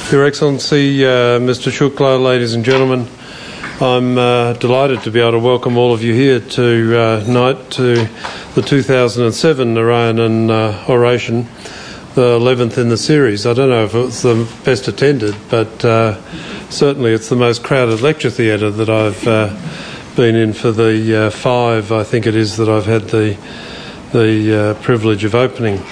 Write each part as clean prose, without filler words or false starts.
Your Excellency, Mr. Shukla, ladies and gentlemen, I'm delighted to be able to welcome all of you here tonight to the 2007 Narayanan oration, the 11th in the series. I don't know if it's the best attended, but certainly it's the most crowded lecture theatre that I've been in for the 5, I think it is, that I've had the privilege of opening.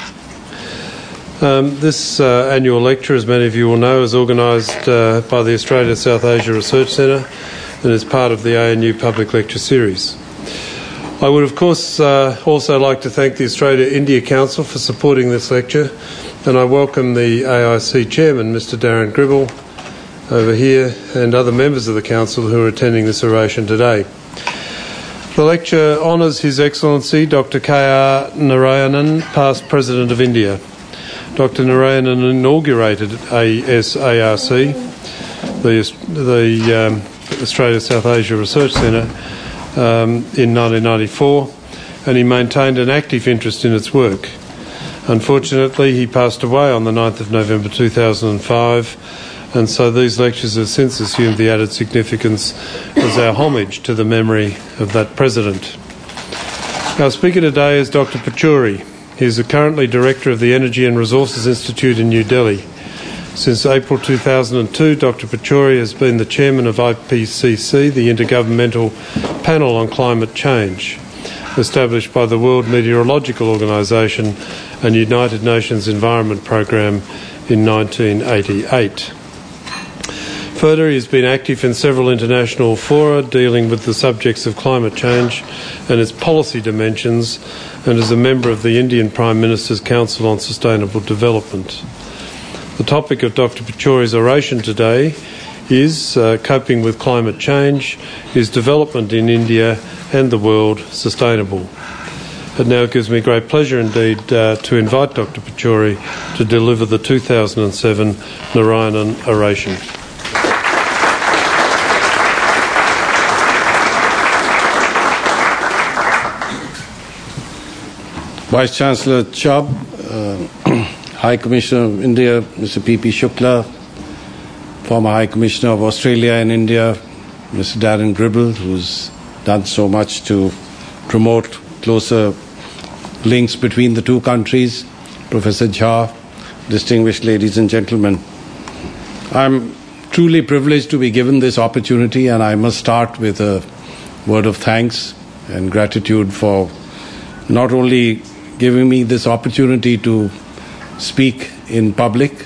This annual lecture, as many of you will know, is organised by the Australia South Asia Research Centre and is part of the ANU Public Lecture Series. I would, of course, also like to thank the Australia-India Council for supporting this lecture, and I welcome the AIC Chairman, Mr. Darren Gribble, over here, and other members of the Council who are attending this oration today. The lecture honours His Excellency Dr. K.R. Narayanan, past President of India. Dr. Narayanan inaugurated ASARC, the Australia South Asia Research Centre, in 1994, and he maintained an active interest in its work. Unfortunately, he passed away on the 9th of November 2005, and so these lectures have since assumed the added significance as our homage to the memory of that President. Our speaker today is Dr. Pachauri. He is currently Director of the Energy and Resources Institute in New Delhi. Since April 2002, Dr. Pachauri has been the Chairman of IPCC, the Intergovernmental Panel on Climate Change, established by the World Meteorological Organization and United Nations Environment Programme in 1988. Further, he has been active in several international fora dealing with the subjects of climate change and its policy dimensions, and is a member of the Indian Prime Minister's Council on Sustainable Development. The topic of Dr. Pachauri's oration today is Coping with Climate Change, is development in India and the world sustainable? It now gives me great pleasure indeed to invite Dr. Pachauri to deliver the 2007 Narayanan oration. Vice-Chancellor Chubb, High Commissioner of India, Mr. P.P. Shukla, former High Commissioner of Australia and India, Mr. Darren Gribble, who's done so much to promote closer links between the two countries, Professor Jha, distinguished ladies and gentlemen. I'm truly privileged to be given this opportunity, and I must start with a word of thanks and gratitude for not only giving me this opportunity to speak in public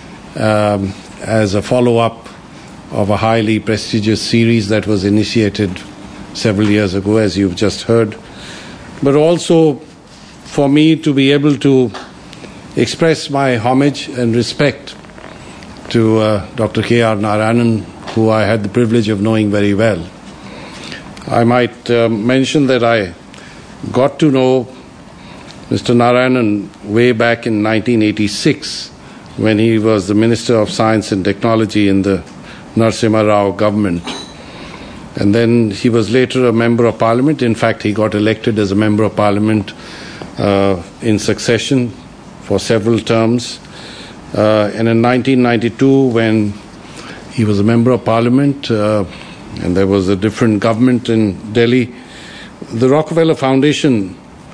as a follow-up of a highly prestigious series that was initiated several years ago, as you've just heard, but also for me to be able to express my homage and respect to Dr. K.R. Narayanan, who I had the privilege of knowing very well. I might mention that I got to know Mr. Narayanan way back in 1986 when he was the Minister of Science and Technology in the Narasimha Rao government. And then he was later a Member of Parliament. In fact, he got elected as a Member of Parliament in succession for several terms. And in 1992, when he was a Member of Parliament and there was a different government in Delhi, the Rockefeller Foundation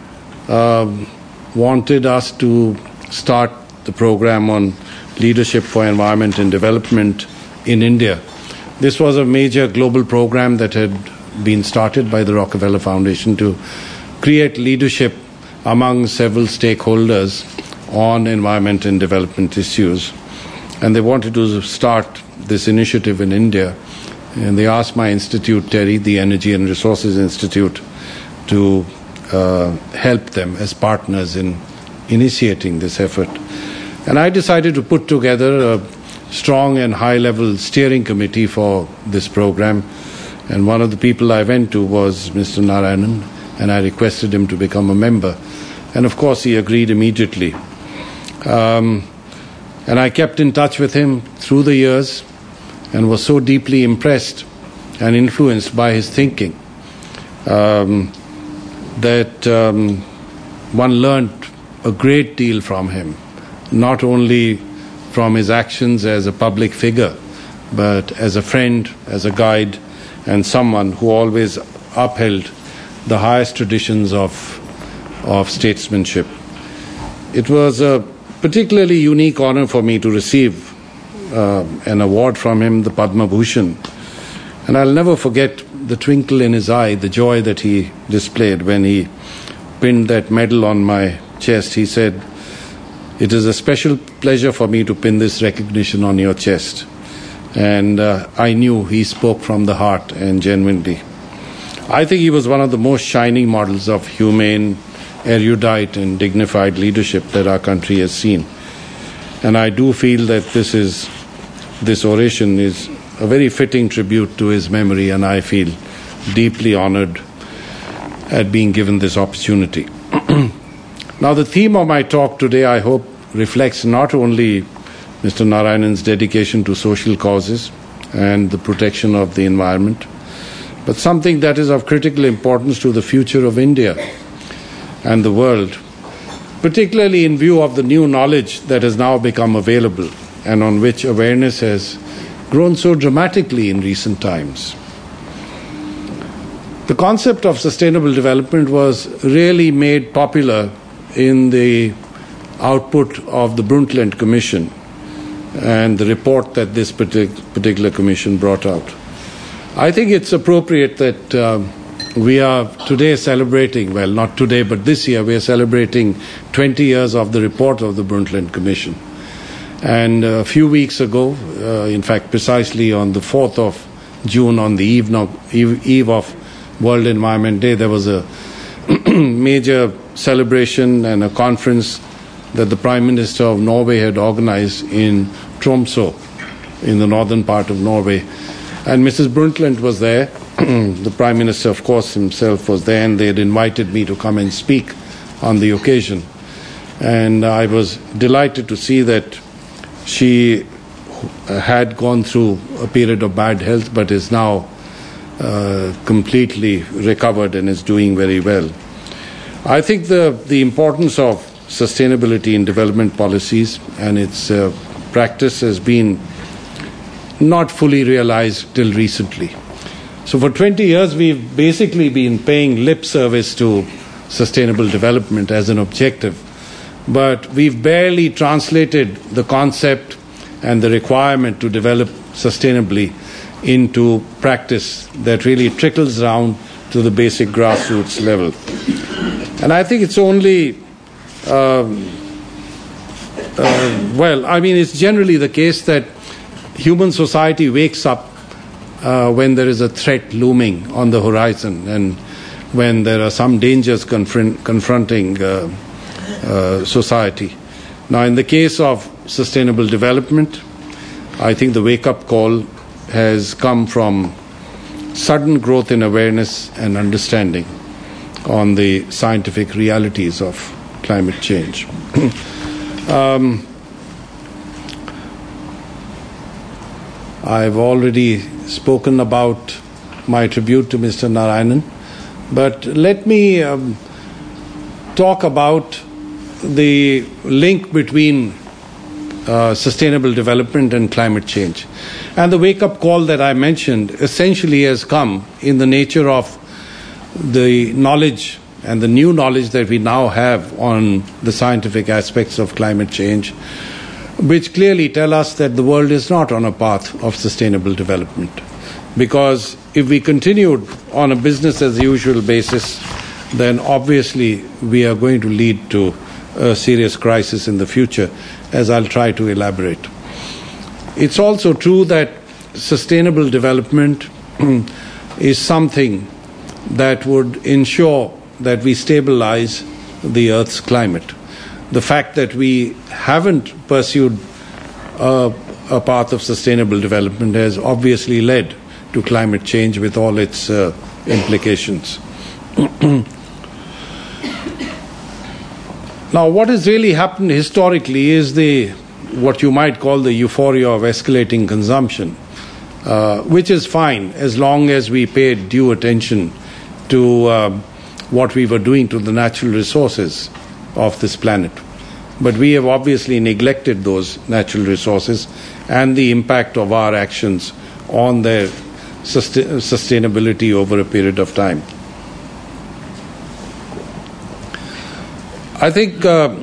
wanted us to start the program on leadership for environment and development in India. This was a major global program that had been started by the Rockefeller Foundation to create leadership among several stakeholders on environment and development issues. And they wanted to start this initiative in India. And they asked my institute, TERI, the Energy and Resources Institute, to help them as partners in initiating this effort. And I decided to put together a strong and high-level steering committee for this program. And one of the people I went to was Mr. Narayanan, and I requested him to become a member. And of course, he agreed immediately. And I kept in touch with him through the years and was so deeply impressed and influenced by his thinking that one learned a great deal from him, not only from his actions as a public figure, but as a friend, as a guide, and someone who always upheld the highest traditions of statesmanship. It was a particularly unique honor for me to receive an award from him, the Padma Bhushan. And I'll never forget the twinkle in his eye, the joy that he displayed when he pinned that medal on my chest. He said, "It is a special pleasure for me to pin this recognition on your chest." And I knew he spoke from the heart and genuinely. I think he was one of the most shining models of humane, erudite and dignified leadership that our country has seen. And I do feel that this oration is a very fitting tribute to his memory, and I feel deeply honored at being given this opportunity. Now, the theme of my talk today, I hope, reflects not only Mr. Narayanan's dedication to social causes and the protection of the environment, but something that is of critical importance to the future of India and the world, particularly in view of the new knowledge that has now become available and on which awareness has grown so dramatically in recent times. The concept of sustainable development was really made popular in the output of the Brundtland Commission and the report that this particular commission brought out. I think it's appropriate that we are today celebrating, well, not today, but this year, we are celebrating 20 years of the report of the Brundtland Commission. And a few weeks ago, in fact, precisely on the 4th of June, on the eve of World Environment Day, there was a major celebration and a conference that the Prime Minister of Norway had organized in Tromsø, in the northern part of Norway. And Mrs. Brundtland was there. The Prime Minister, of course, himself was there, and they had invited me to come and speak on the occasion. And I was delighted to see that she had gone through a period of bad health, but is now completely recovered and is doing very well. I think the importance of sustainability in development policies and its practice has been not fully realized till recently. So for 20 years, we've basically been paying lip service to sustainable development as an objective, but we've barely translated the concept and the requirement to develop sustainably into practice that really trickles down to the basic grassroots level. And I think it's only, it's generally the case that human society wakes up when there is a threat looming on the horizon and when there are some dangers confronting society. Now, in the case of sustainable development, I think the wake-up call has come from sudden growth in awareness and understanding on the scientific realities of climate change. I've already spoken about my tribute to Mr. Narayanan, but let me talk about the link between sustainable development and climate change. And the wake-up call that I mentioned essentially has come in the nature of the knowledge and the new knowledge that we now have on the scientific aspects of climate change, which clearly tell us that the world is not on a path of sustainable development. Because if we continued on a business-as-usual basis, then obviously we are going to lead to a serious crisis in the future, as I'll try to elaborate. It's also true that sustainable development is something that would ensure that we stabilize the Earth's climate. The fact that we haven't pursued a path of sustainable development has obviously led to climate change with all its implications. Now, what has really happened historically is what you might call the euphoria of escalating consumption, which is fine as long as we paid due attention to what we were doing to the natural resources of this planet. But we have obviously neglected those natural resources and the impact of our actions on their sustainability over a period of time. I think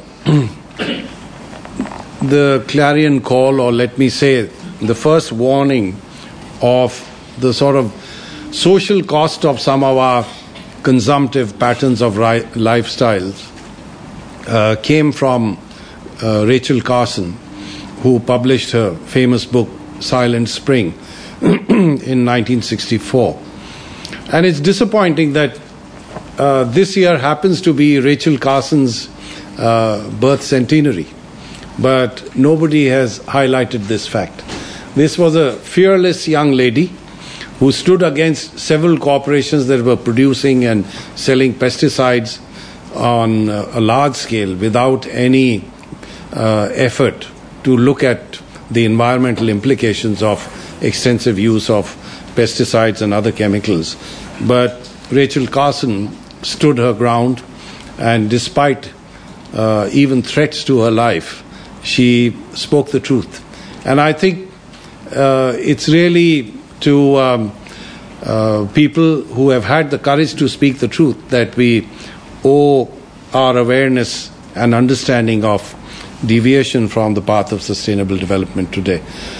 the clarion call, or let me say the first warning of the sort of social cost of some of our consumptive patterns of lifestyles came from Rachel Carson, who published her famous book Silent Spring in 1964. And it's disappointing that this year happens to be Rachel Carson's birth centenary, but nobody has highlighted this fact. This was a fearless young lady who stood against several corporations that were producing and selling pesticides on a large scale without any effort to look at the environmental implications of extensive use of pesticides and other chemicals. But Rachel Carson stood her ground, and despite even threats to her life, she spoke the truth. And I think it's really to people who have had the courage to speak the truth that we owe our awareness and understanding of deviation from the path of sustainable development today.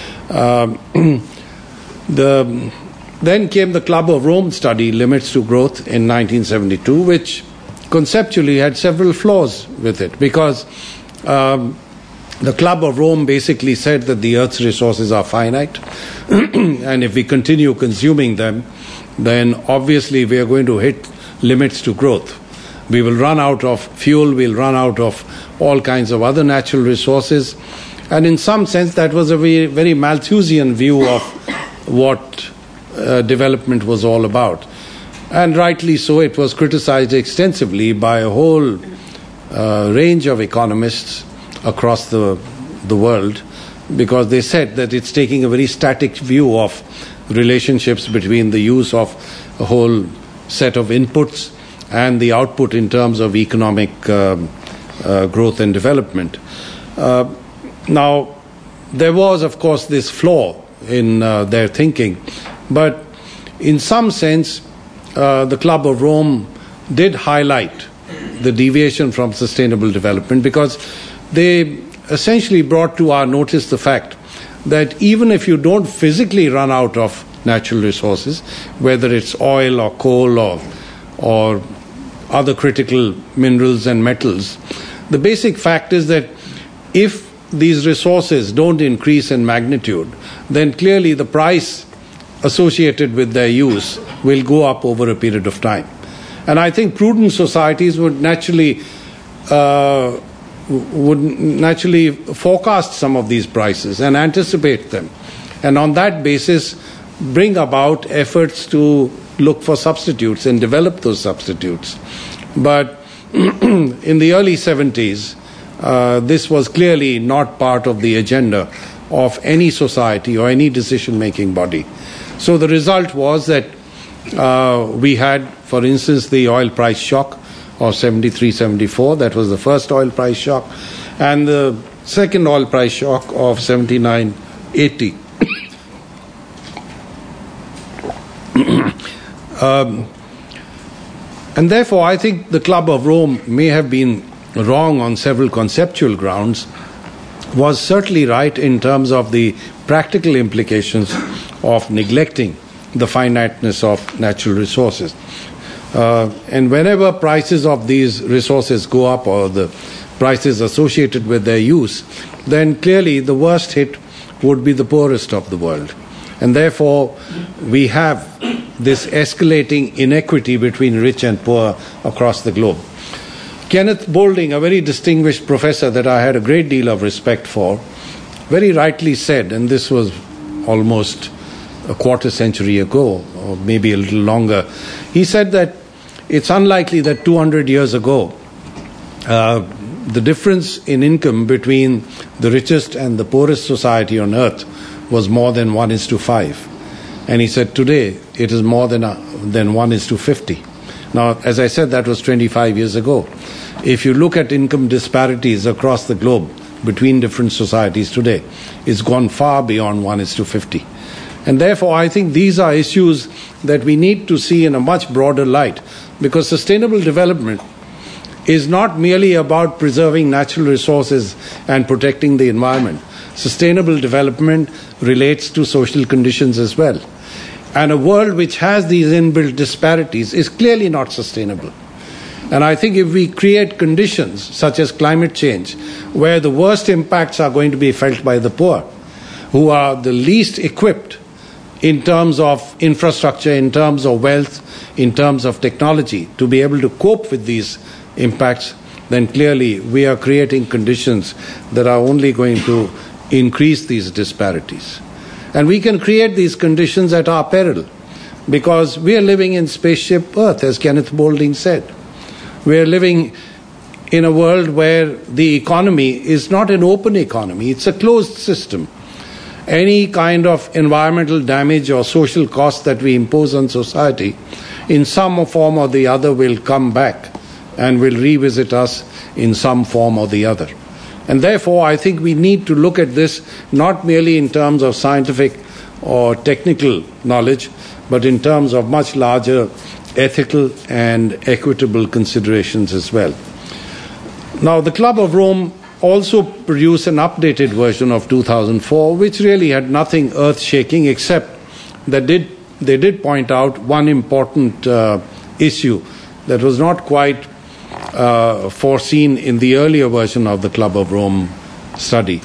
Then came the Club of Rome study, Limits to Growth, in 1972, which conceptually had several flaws with it, because the Club of Rome basically said that the Earth's resources are finite, and if we continue consuming them, then obviously we are going to hit limits to growth. We will run out of fuel, we'll run out of all kinds of other natural resources, and in some sense that was a very, very Malthusian view of what development was all about. And rightly so, it was criticized extensively by a whole range of economists across the world, because they said that it's taking a very static view of relationships between the use of a whole set of inputs and the output in terms of economic growth and development. Now, there was, of course, this flaw in their thinking, but in some sense, the Club of Rome did highlight the deviation from sustainable development, because they essentially brought to our notice the fact that even if you don't physically run out of natural resources, whether it's oil or coal or other critical minerals and metals, the basic fact is that if these resources don't increase in magnitude, then clearly the price associated with their use will go up over a period of time. And I think prudent societies would naturally forecast some of these prices and anticipate them, and on that basis bring about efforts to look for substitutes and develop those substitutes. But in the early 70s, this was clearly not part of the agenda of any society or any decision-making body. So the result was that we had, for instance, the oil price shock of 73-74. That was the first oil price shock. And the second oil price shock of 79-80. And therefore, I think the Club of Rome may have been wrong on several conceptual grounds, was certainly right in terms of the practical implications of neglecting the finiteness of natural resources. And whenever prices of these resources go up, or the prices associated with their use, then clearly the worst hit would be the poorest of the world. And therefore, we have this escalating inequity between rich and poor across the globe. Kenneth Boulding, a very distinguished professor that I had a great deal of respect for, very rightly said, and this was almost a quarter century ago, or maybe a little longer, he said that it's unlikely that 200 years ago, the difference in income between the richest and the poorest society on earth was more than 1:5. And he said today it is more than 1:50. Now, as I said, that was 25 years ago. If you look at income disparities across the globe between different societies today, it's gone far beyond 1:50. And therefore, I think these are issues that we need to see in a much broader light, because sustainable development is not merely about preserving natural resources and protecting the environment. Sustainable development relates to social conditions as well. And a world which has these inbuilt disparities is clearly not sustainable. And I think if we create conditions such as climate change, where the worst impacts are going to be felt by the poor, who are the least equipped in terms of infrastructure, in terms of wealth, in terms of technology, to be able to cope with these impacts, then clearly we are creating conditions that are only going to increase these disparities. And we can create these conditions at our peril, because we are living in spaceship Earth, as Kenneth Boulding said. We are living in a world where the economy is not an open economy, it's a closed system. Any kind of environmental damage or social cost that we impose on society, in some form or the other, will come back and will revisit us in some form or the other. And therefore, I think we need to look at this not merely in terms of scientific or technical knowledge, but in terms of much larger ethical and equitable considerations as well. Now, the Club of Rome also produced an updated version of 2004, which really had nothing earth-shaking, except that they did point out one important issue that was not quite foreseen in the earlier version of the Club of Rome study.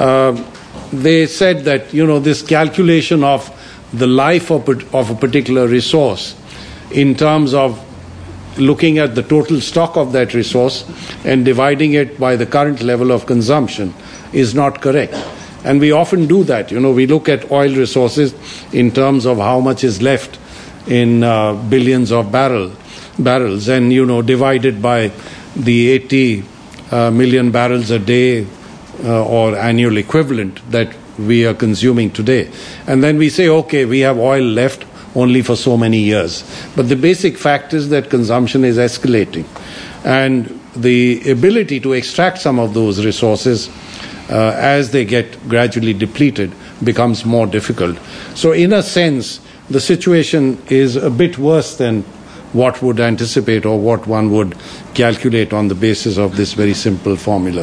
They said that, this calculation of the life of a particular resource in terms of looking at the total stock of that resource and dividing it by the current level of consumption is not correct. And we often do that. We look at oil resources in terms of how much is left in billions of barrels and, divide it by the 80 million barrels a day or annual equivalent that we are consuming today. And then we say, okay, we have oil left only for so many years. But the basic fact is that consumption is escalating. And the ability to extract some of those resources as they get gradually depleted becomes more difficult. So in a sense, the situation is a bit worse than what would anticipate or what one would calculate on the basis of this very simple formula.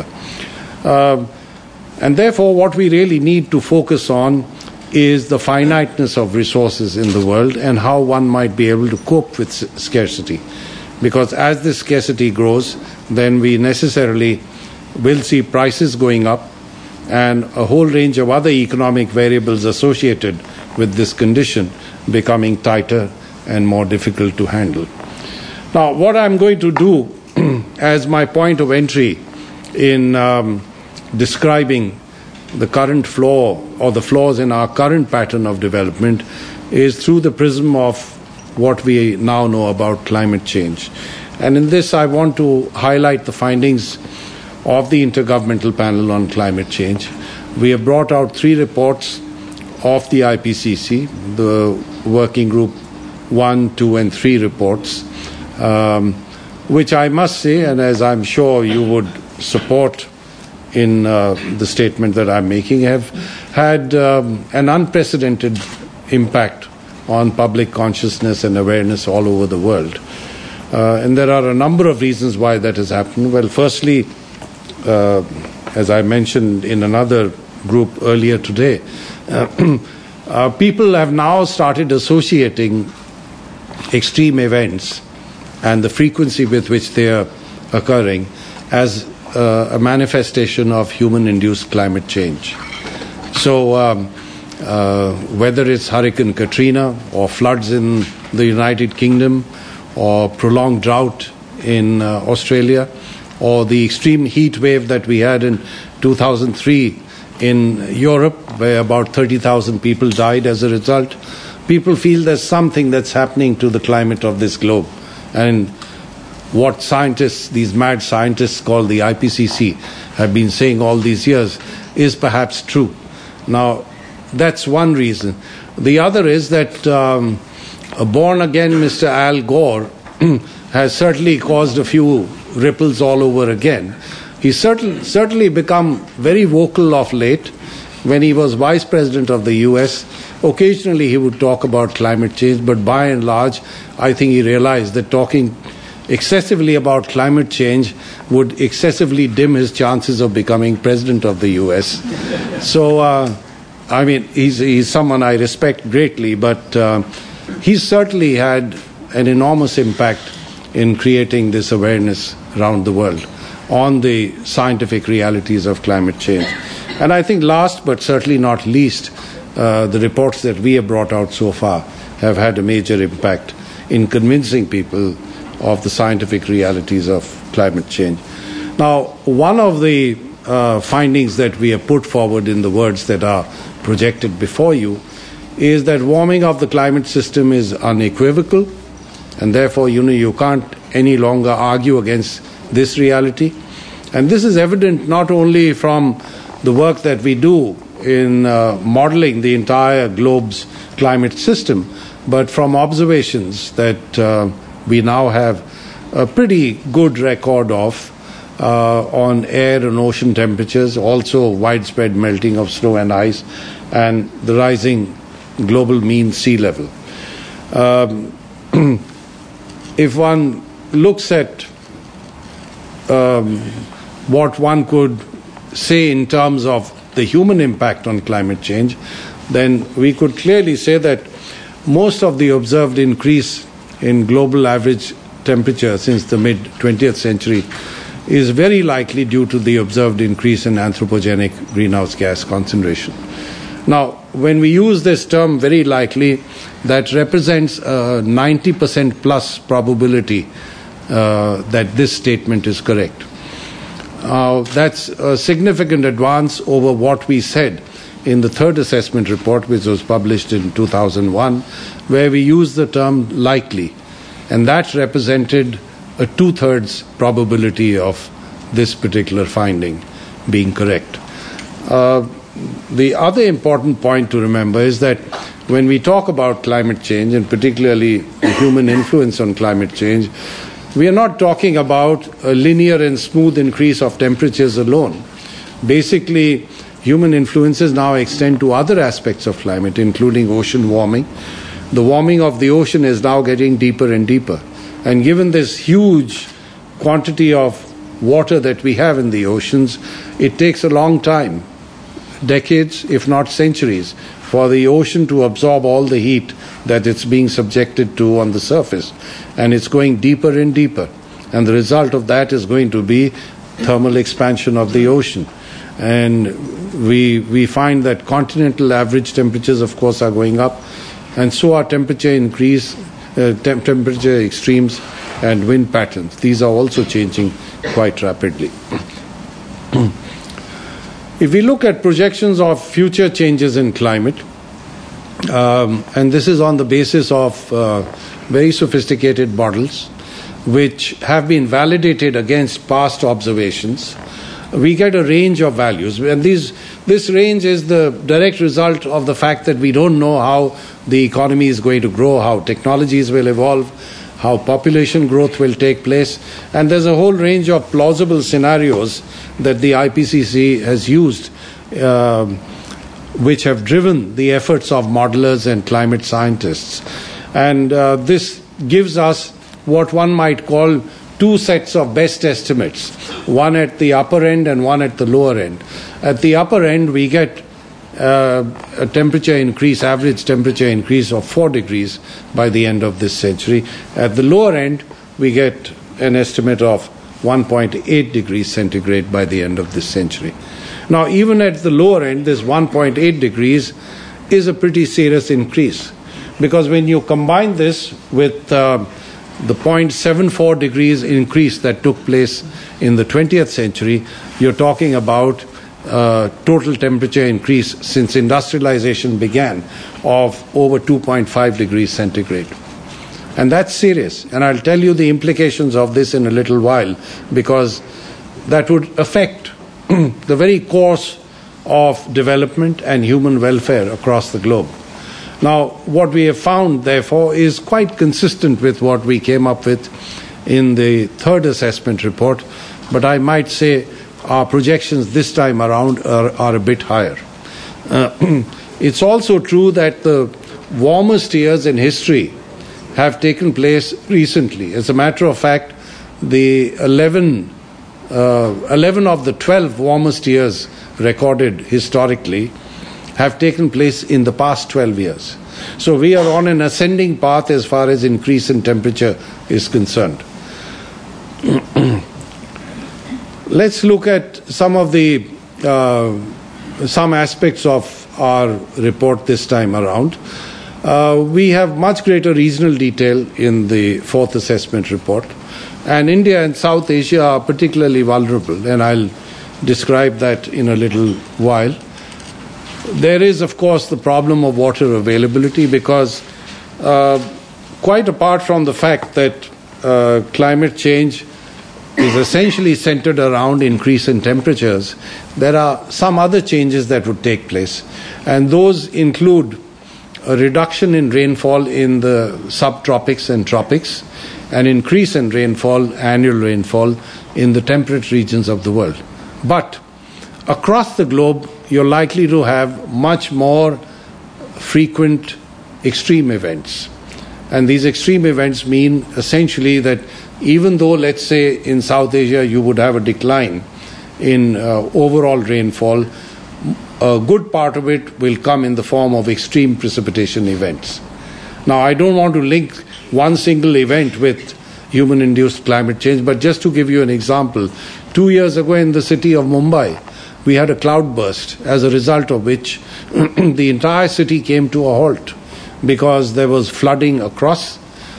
And therefore, what we really need to focus on is the finiteness of resources in the world and how one might be able to cope with scarcity. Because as this scarcity grows, then we necessarily will see prices going up and a whole range of other economic variables associated with this condition becoming tighter and more difficult to handle. Now, what I'm going to do as my point of entry in describing the current flaw or the flaws in our current pattern of development is through the prism of what we now know about climate change. And in this, I want to highlight the findings of the Intergovernmental Panel on Climate Change. We have brought out 3 reports of the IPCC, the Working Group 1, 2, and 3 reports, which I must say, and as I'm sure you would support in the statement that I'm making, have had an unprecedented impact on public consciousness and awareness all over the world. And there are a number of reasons why that has happened. Well, firstly, as I mentioned in another group earlier today, people have now started associating extreme events and the frequency with which they are occurring as a manifestation of human-induced climate change. So whether it's Hurricane Katrina or floods in the United Kingdom or prolonged drought in Australia or the extreme heat wave that we had in 2003 in Europe, where about 30,000 people died as a result, people feel there's something that's happening to the climate of this globe. And what scientists, these mad scientists called the IPCC, have been saying all these years is perhaps true. Now, that's one reason. The other is that a born-again Mr. Al Gore has certainly caused a few ripples all over again. He's certainly become very vocal of late. When he was Vice President of the US, occasionally he would talk about climate change, but by and large, I think he realized that talking excessively about climate change would excessively dim his chances of becoming President of the US. So, I mean, he's someone I respect greatly, but he's certainly had an enormous impact in creating this awareness around the world on the scientific realities of climate change. And I think last but certainly not least, the reports that we have brought out so far have had a major impact in convincing people of the scientific realities of climate change. Now, one of the findings that we have put forward in the words that are projected before you is that warming of the climate system is unequivocal, and therefore, you can't any longer argue against this reality. And this is evident not only from the work that we do in modeling the entire globe's climate system, but from observations that we now have a pretty good record of on air and ocean temperatures, also widespread melting of snow and ice, and the rising global mean sea level. If one looks at what one could say in terms of the human impact on climate change, then we could clearly say that most of the observed increase in global average temperature since the mid-20th century is very likely due to the observed increase in anthropogenic greenhouse gas concentration. Now, when we use this term very likely, that represents a 90% plus probability that this statement is correct. That's a significant advance over what we said in the third assessment report, which was published in 2001, where we used the term likely, and that represented a 2/3 probability of this particular finding being correct. The other important point to remember is that when we talk about climate change, and particularly the human influence on climate change, we are not talking about a linear and smooth increase of temperatures alone. Basically, human influences now extend to other aspects of climate, including ocean warming. The warming of the ocean is now getting deeper and deeper. And given this huge quantity of water that we have in the oceans, it takes a long time, decades, if not centuries, for the ocean to absorb all the heat that it's being subjected to on the surface. And it's going deeper and deeper. And the result of that is going to be thermal expansion of the ocean. And we find that continental average temperatures, of course, are going up. And so are temperature increase, temperature extremes and wind patterns. These are also changing quite rapidly. If we look at projections of future changes in climate, and this is on the basis of very sophisticated models which have been validated against past observations, we get a range of values. And this range is the direct result of the fact that we don't know how the economy is going to grow, how technologies will evolve, how population growth will take place. And there's a whole range of plausible scenarios that the IPCC has used, which have driven the efforts of modelers and climate scientists. And this gives us what one might call two sets of best estimates, one at the upper end and one at the lower end. At the upper end, we get a temperature increase, average temperature increase of 4 degrees by the end of this century. At the lower end, we get an estimate of 1.8 degrees centigrade by the end of this century. Now, even at the lower end, this 1.8 degrees is a pretty serious increase, because when you combine this with the 0.74 degrees increase that took place in the 20th century, you're talking about total temperature increase since industrialization began of over 2.5 degrees centigrade. And that's serious. And I'll tell you the implications of this in a little while, because that would affect the very course of development and human welfare across the globe. Now, what we have found, therefore, is quite consistent with what we came up with in the third assessment report, but I might say our projections this time around are a bit higher. It's also true that the warmest years in history have taken place recently. As a matter of fact, the 11 of the 12 warmest years recorded historically have taken place in the past 12 years. So we are on an ascending path as far as increase in temperature is concerned. Let's look at some of the some aspects of our report this time around. We have much greater regional detail in the fourth assessment report, and India and South Asia are particularly vulnerable, and I'll describe that in a little while. There is, of course, the problem of water availability, because quite apart from the fact that climate change is essentially centered around increase in temperatures, there are some other changes that would take place, and those include a reduction in rainfall in the subtropics and tropics, an increase in rainfall, annual rainfall, in the temperate regions of the world. But across the globe, you're likely to have much more frequent extreme events. And these extreme events mean essentially that even though, let's say, in South Asia you would have a decline in overall rainfall, a good part of it will come in the form of extreme precipitation events. Now, I don't want to link one single event with human-induced climate change, but just to give you an example, 2 years ago in the city of Mumbai, we had a cloudburst, as a result of which the entire city came to a halt, because there was flooding across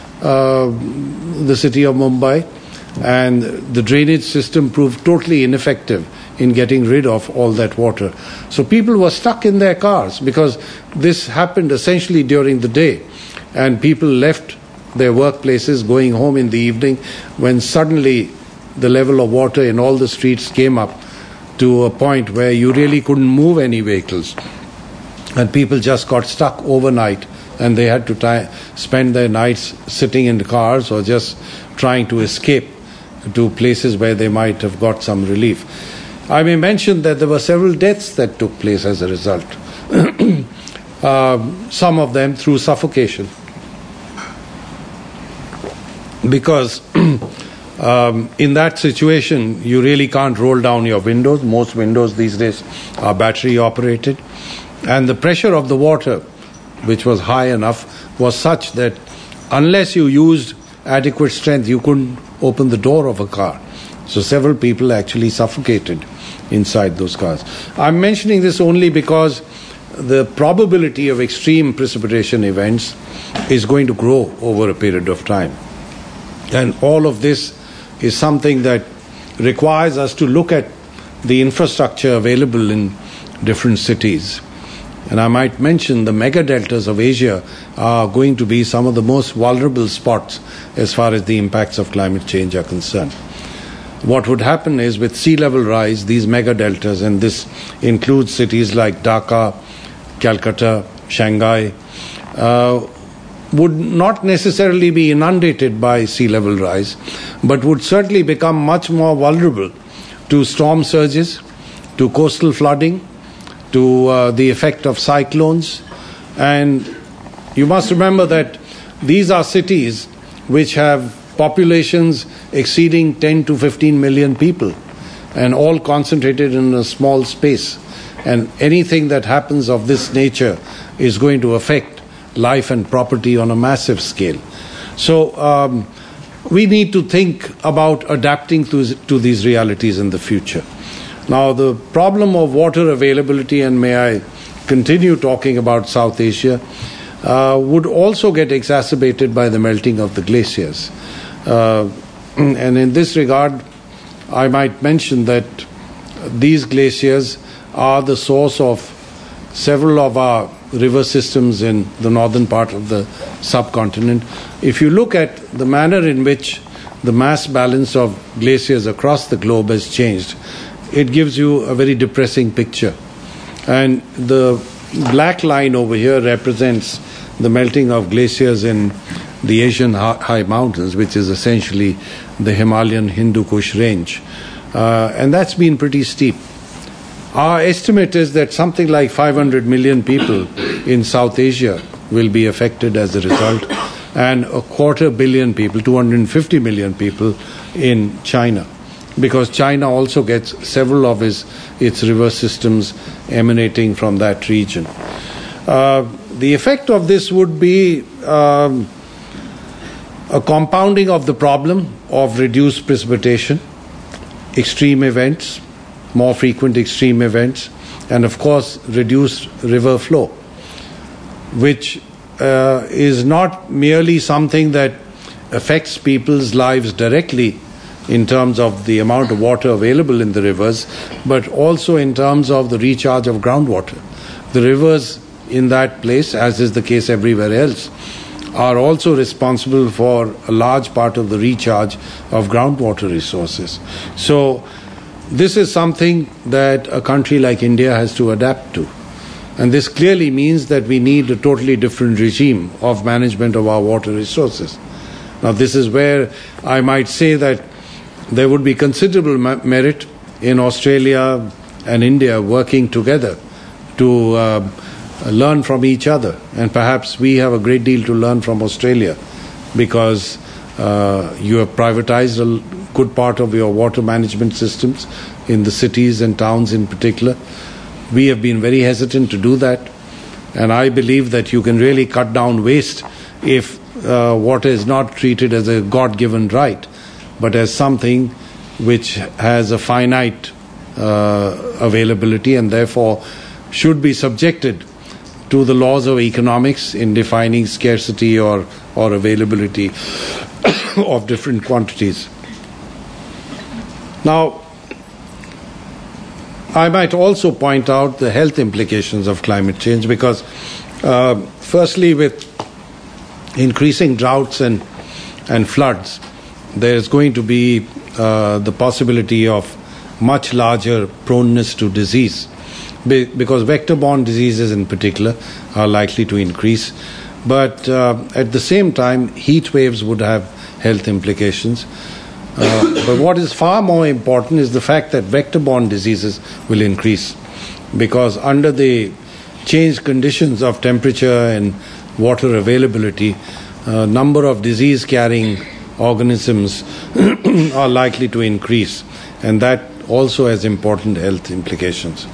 the city of Mumbai, and the drainage system proved totally ineffective in getting rid of all that water. So people were stuck in their cars, because this happened essentially during the day, and people left their workplaces going home in the evening, when suddenly the level of water in all the streets came up to a point where you really couldn't move any vehicles, and people just got stuck overnight, and they had to spend their nights sitting in the cars or just trying to escape to places where they might have got some relief. I may mention that there were several deaths that took place as a result, some of them through suffocation, because in that situation you really can't roll down your windows. Most windows these days are battery operated, and the pressure of the water, which was high enough, was such that unless you used adequate strength, you couldn't open the door of a car. So several people actually suffocated inside those cars. I'm mentioning this only because the probability of extreme precipitation events is going to grow over a period of time. And all of this is something that requires us to look at the infrastructure available in different cities. And I might mention the mega deltas of Asia are going to be some of the most vulnerable spots as far as the impacts of climate change are concerned. What would happen is, with sea level rise, these mega deltas, and this includes cities like Dhaka, Calcutta, Shanghai, would not necessarily be inundated by sea level rise, but would certainly become much more vulnerable to storm surges, to coastal flooding, to the effect of cyclones. And you must remember that these are cities which have populations exceeding 10 to 15 million people, and all concentrated in a small space. And anything that happens of this nature is going to affect life and property on a massive scale. So we need to think about adapting to these realities in the future. Now, the problem of water availability, and may I continue talking about South Asia, would also get exacerbated by the melting of the glaciers. And in this regard, I might mention that these glaciers are the source of several of our river systems in the northern part of the subcontinent. If you look at the manner in which the mass balance of glaciers across the globe has changed, it gives you a very depressing picture. And the black line over here represents the melting of glaciers in the Asian high mountains, which is essentially the Himalayan Hindu Kush range. And that's been pretty steep. Our estimate is that something like 500 million people in South Asia will be affected as a result, and 250 million people, 250 million people in China, because China also gets several of its river systems emanating from that region. The effect of this would be a compounding of the problem of reduced precipitation, extreme events, more frequent extreme events, and of course reduced river flow, which is not merely something that affects people's lives directly in terms of the amount of water available in the rivers, but also in terms of the recharge of groundwater. The rivers in that place, as is the case everywhere else, are also responsible for a large part of the recharge of groundwater resources. So this is something that a country like India has to adapt to. And this clearly means that we need a totally different regime of management of our water resources. Now, this is where I might say that there would be considerable merit in Australia and India working together to learn from each other. And perhaps we have a great deal to learn from Australia, because you have privatized a good part of your water management systems in the cities and towns in particular. We have been very hesitant to do that, and I believe that you can really cut down waste if water is not treated as a God-given right, but as something which has a finite availability and therefore should be subjected to the laws of economics in defining scarcity or availability of different quantities. Now, I might also point out the health implications of climate change, because firstly, with increasing droughts and floods, there is going to be the possibility of much larger proneness to disease, because vector-borne diseases in particular are likely to increase. But at the same time, heat waves would have health implications. But what is far more important is the fact that vector-borne diseases will increase, because under the changed conditions of temperature and water availability, number of disease-carrying organisms are likely to increase, and that also has important health implications.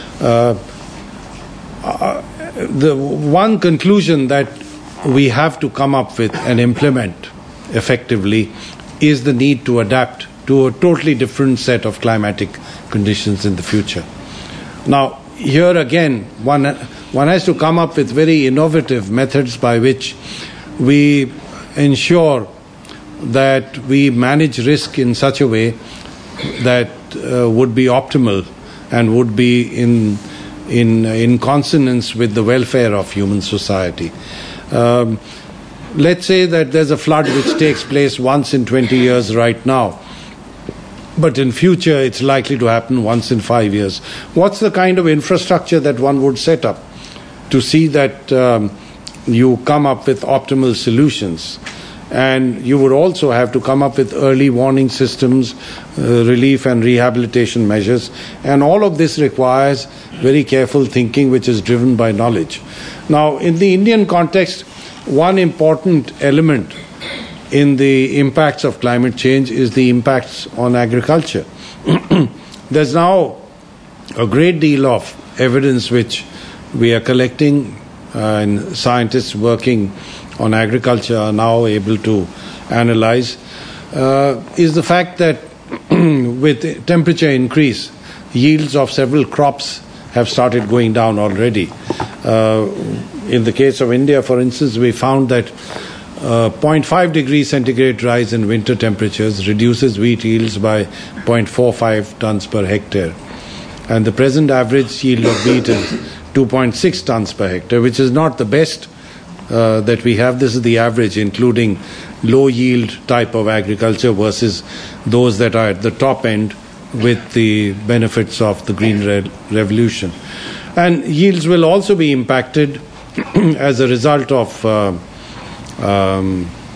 The one conclusion that we have to come up with and implement effectively is the need to adapt to a totally different set of climatic conditions in the future. Now, here again, one has to come up with very innovative methods by which we ensure that we manage risk in such a way that would be optimal and would be in consonance with the welfare of human society. Let's say that there's a flood which takes place once in 20 years right now, but in future it's likely to happen once in 5 years. What's the kind of infrastructure that one would set up to see that you come up with optimal solutions? And you would also have to come up with early warning systems, relief and rehabilitation measures, and all of this requires very careful thinking which is driven by knowledge. Now, in the Indian context, one important element in the impacts of climate change is the impacts on agriculture. There's now a great deal of evidence which we are collecting, and scientists working on agriculture are now able to analyze, is the fact that with temperature increase, yields of several crops have started going down already. In the case of India, for instance, we found that 0.5 degrees centigrade rise in winter temperatures reduces wheat yields by 0.45 tons per hectare. And the present average yield of wheat is 2.6 tons per hectare, which is not the best that we have. This is the average, including low yield type of agriculture versus those that are at the top end with the benefits of the Green Revolution. And yields will also be impacted as a result of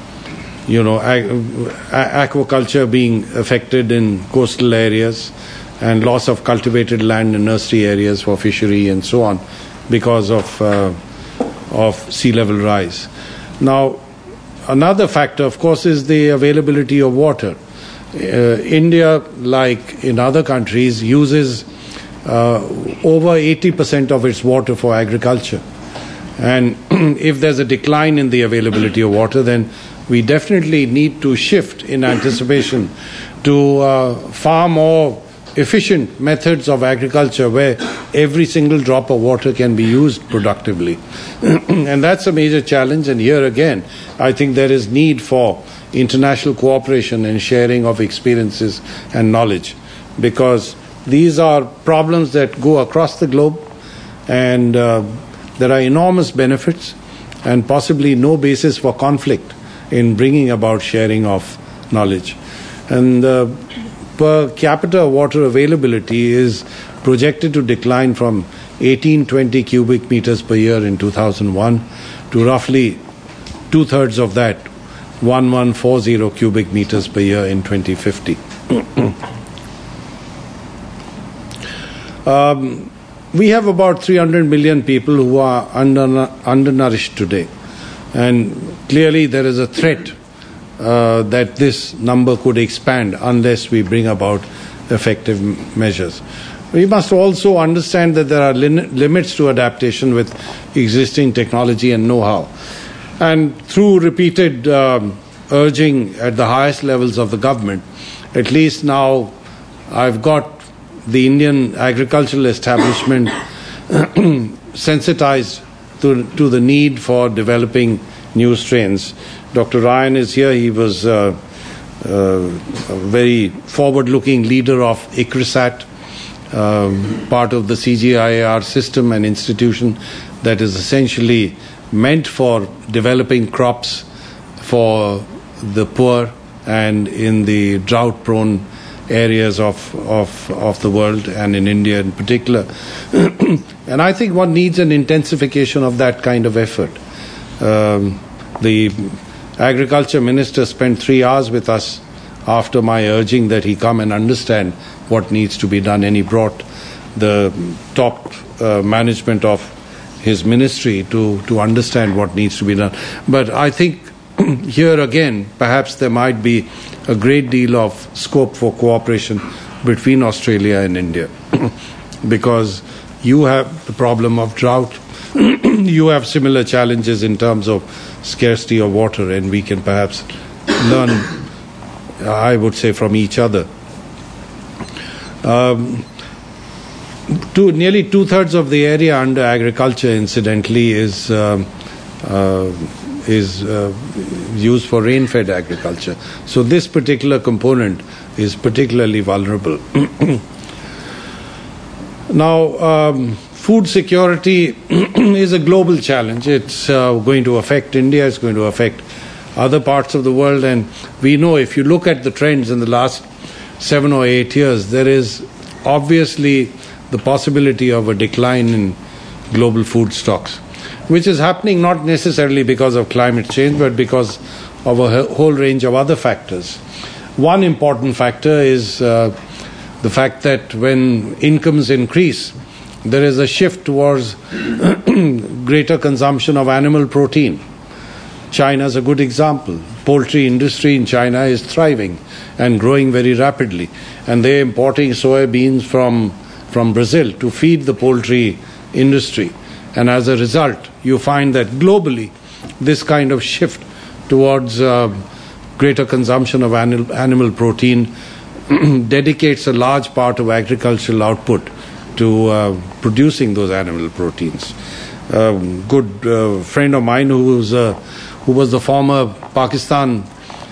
aquaculture being affected in coastal areas, and loss of cultivated land in nursery areas for fishery and so on because of sea level rise. Now, another factor, of course, is the availability of water. India, like in other countries, uses over 80% of its water for agriculture. And if there's a decline in the availability of water, then we definitely need to shift in anticipation to far more efficient methods of agriculture where every single drop of water can be used productively. And that's a major challenge, and here again I think there is need for international cooperation and sharing of experiences and knowledge, because these are problems that go across the globe, and there are enormous benefits and possibly no basis for conflict in bringing about sharing of knowledge. And per capita water availability is projected to decline from 1820 cubic meters per year in 2001 to roughly two-thirds of that, 1140 cubic meters per year in 2050. We have about 300 million people who are undernourished today, and clearly there is a threat that this number could expand unless we bring about effective measures. We must also understand that there are limits to adaptation with existing technology and know-how. And through repeated urging at the highest levels of the government, at least now I've got the Indian agricultural establishment sensitized to the need for developing new strains. Dr. Ryan is here. He was a very forward-looking leader of ICRISAT, part of the CGIAR system and institution that is essentially meant for developing crops for the poor and in the drought-prone areas of the world, and in India in particular. And I think one needs an intensification of that kind of effort. The agriculture minister spent 3 hours with us after my urging that he come and understand what needs to be done, and he brought the top management of his ministry to understand what needs to be done. But I think here again, perhaps there might be a great deal of scope for cooperation between Australia and India, because you have the problem of drought, you have similar challenges in terms of scarcity of water, and we can perhaps learn, I would say, from each other. Nearly two-thirds of the area under agriculture, incidentally, is used for rain-fed agriculture. So this particular component is particularly vulnerable. Now, food security is a global challenge. It's going to affect India, it's going to affect other parts of the world, and we know if you look at the trends in the last 7 or 8 years, there is obviously the possibility of a decline in global food stocks, which is happening not necessarily because of climate change, but because of a whole range of other factors. One important factor is the fact that when incomes increase, there is a shift towards greater consumption of animal protein. China is a good example. Poultry industry in China is thriving and growing very rapidly, and they're importing soya beans from Brazil to feed the poultry industry. And as a result, you find that globally, this kind of shift towards greater consumption of animal protein dedicates a large part of agricultural output to producing those animal proteins. A good friend of mine who was the former Pakistan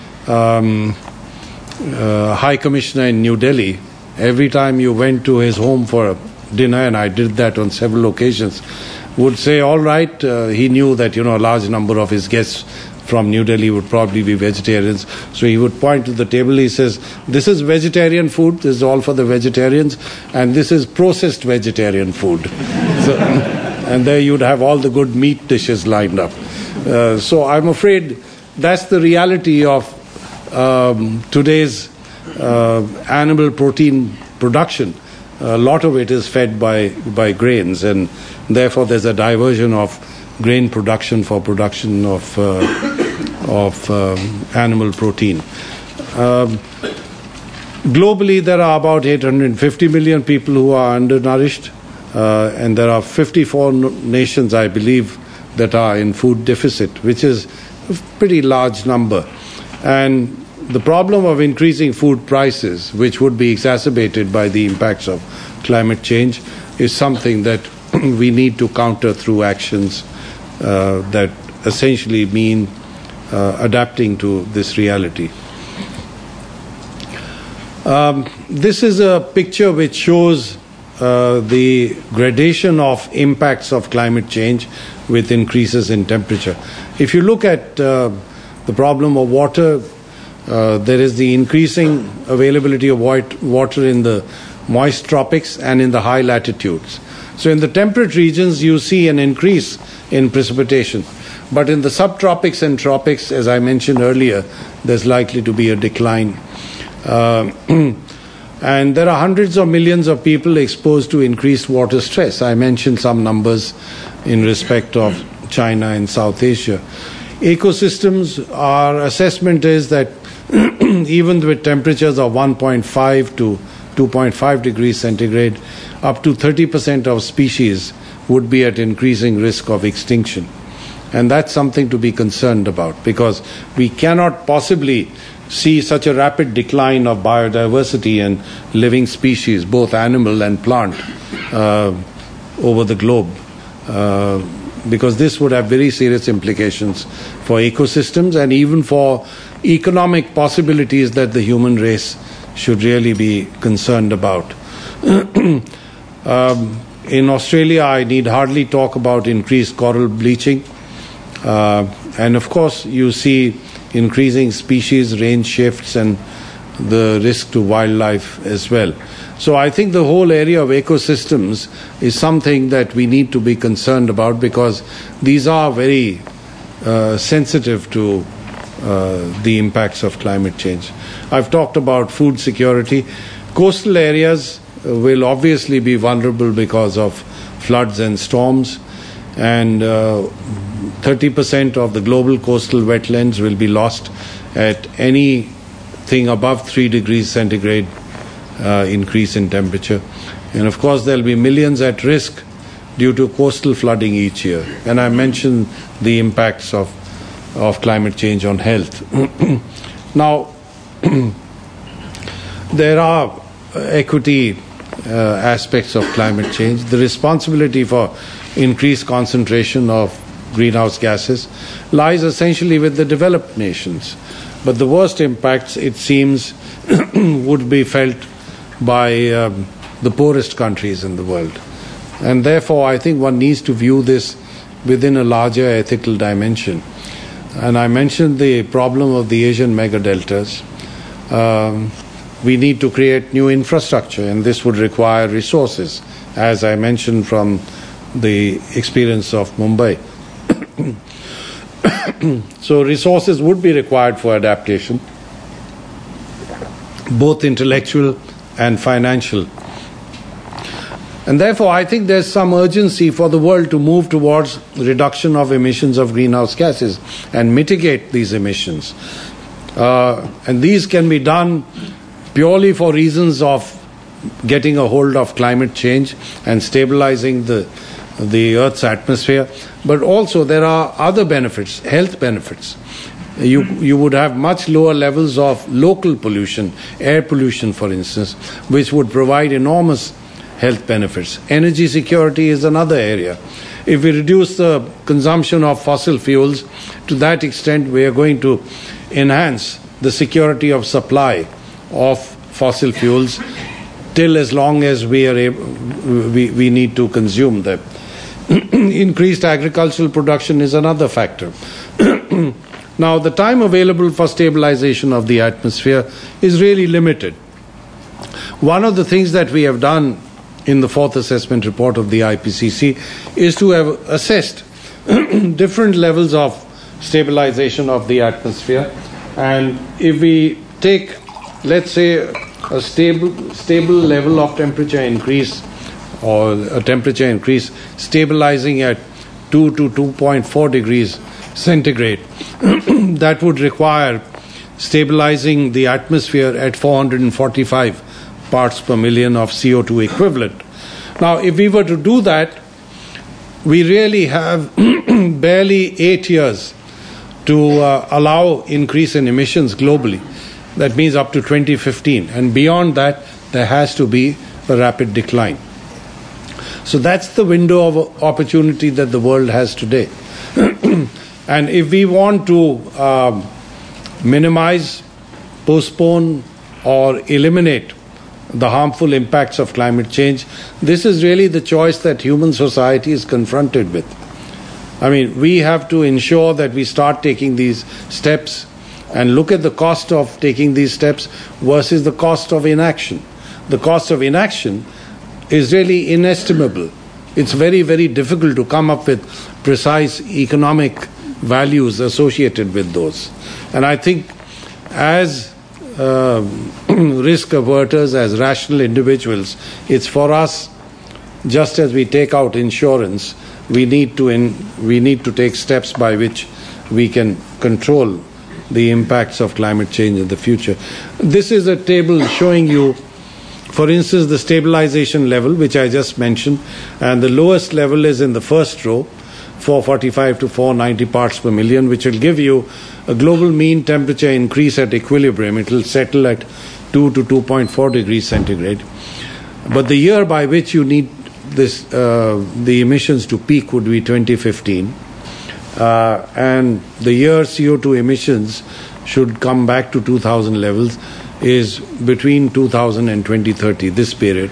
High Commissioner in New Delhi, every time you went to his home for dinner, and I did that on several occasions, would say, all right, he knew that, a large number of his guests from New Delhi would probably be vegetarians. So he would point to the table, he says, this is vegetarian food, this is all for the vegetarians, and this is processed vegetarian food. And there you'd have all the good meat dishes lined up. So I'm afraid that's the reality of today's animal protein production. A lot of it is fed by grains, and therefore there's a diversion of grain production for production of animal protein. Globally, there are about 850 million people who are undernourished, and there are 54 nations, I believe, that are in food deficit, which is a pretty large number. And the problem of increasing food prices, which would be exacerbated by the impacts of climate change, is something that we need to counter through actions that essentially mean adapting to this reality. This is a picture which shows the gradation of impacts of climate change with increases in temperature. If you look at the problem of water, there is the increasing availability of water in the moist tropics and in the high latitudes. So in the temperate regions, you see an increase in precipitation. But in the subtropics and tropics, as I mentioned earlier, there's likely to be a decline. And there are hundreds of millions of people exposed to increased water stress. I mentioned some numbers in respect of China and South Asia. Ecosystems, our assessment is that even with temperatures of 1.5 to 2.5 degrees centigrade, up to 30% of species would be at increasing risk of extinction. And that's something to be concerned about, because we cannot possibly see such a rapid decline of biodiversity and living species, both animal and plant, over the globe, because this would have very serious implications for ecosystems and even for economic possibilities that the human race should really be concerned about. In Australia, I need hardly talk about increased coral bleaching. And of course, you see increasing species range shifts and the risk to wildlife as well. So I think the whole area of ecosystems is something that we need to be concerned about, because these are very sensitive to the impacts of climate change. I've talked about food security. Coastal areas will obviously be vulnerable because of floods and storms, and 30% of the global coastal wetlands will be lost at anything above 3 degrees centigrade increase in temperature. And of course, there will be millions at risk due to coastal flooding each year. And I mentioned the impacts of climate change on health. Now, there are equity aspects of climate change. The responsibility for increased concentration of greenhouse gases lies essentially with the developed nations. But the worst impacts, it seems, would be felt by the poorest countries in the world. And therefore, I think one needs to view this within a larger ethical dimension. And I mentioned the problem of the Asian megadeltas. We need to create new infrastructure, and this would require resources, as I mentioned from the experience of Mumbai. So resources would be required for adaptation, both intellectual and financial. And therefore, I think there's some urgency for the world to move towards reduction of emissions of greenhouse gases and mitigate these emissions. And these can be done purely for reasons of getting a hold of climate change and stabilizing the Earth's atmosphere. But also there are other benefits, health benefits. You would have much lower levels of local pollution, air pollution for instance, which would provide enormous health benefits. Energy security is another area. If we reduce the consumption of fossil fuels, to that extent we are going to enhance the security of supply of fossil fuels till as long as we are we need to consume them. Increased agricultural production is another factor. Now, the time available for stabilization of the atmosphere is really limited. One of the things that we have done in the fourth assessment report of the IPCC is to have assessed different levels of stabilization of the atmosphere. And if we take, let's say, a stable level of temperature increase, or a temperature increase stabilizing at 2 to 2.4 degrees centigrade, that would require stabilizing the atmosphere at 445 parts per million of CO2 equivalent. Now, if we were to do that, we really have barely 8 years to allow increase in emissions globally. That means up to 2015. And beyond that, there has to be a rapid decline. So that's the window of opportunity that the world has today. And if we want to minimize, postpone, or eliminate the harmful impacts of climate change, this is really the choice that human society is confronted with. I mean, we have to ensure that we start taking these steps and look at the cost of taking these steps versus the cost of inaction. The cost of inaction is really inestimable. It's very, very difficult to come up with precise economic values associated with those. And I think as risk averters, as rational individuals, it's for us, just as we take out insurance, we need to take steps by which we can control the impacts of climate change in the future. This is a table showing you, for instance, the stabilization level, which I just mentioned, and the lowest level is in the first row, 445 to 490 parts per million, which will give you a global mean temperature increase at equilibrium. It will settle at 2 to 2.4 degrees centigrade. But the year by which you need this, the emissions to peak would be 2015. And the year CO2 emissions should come back to 2000 levels is between 2000 and 2030, this period.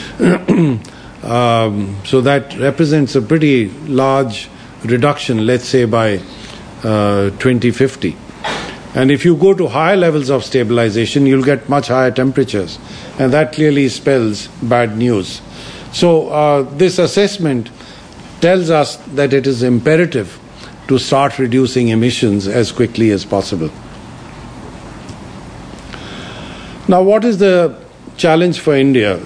So that represents a pretty large reduction, let's say by 2050. And if you go to higher levels of stabilization, you'll get much higher temperatures. And that clearly spells bad news. So this assessment tells us that it is imperative to start reducing emissions as quickly as possible. Now, what is the challenge for India?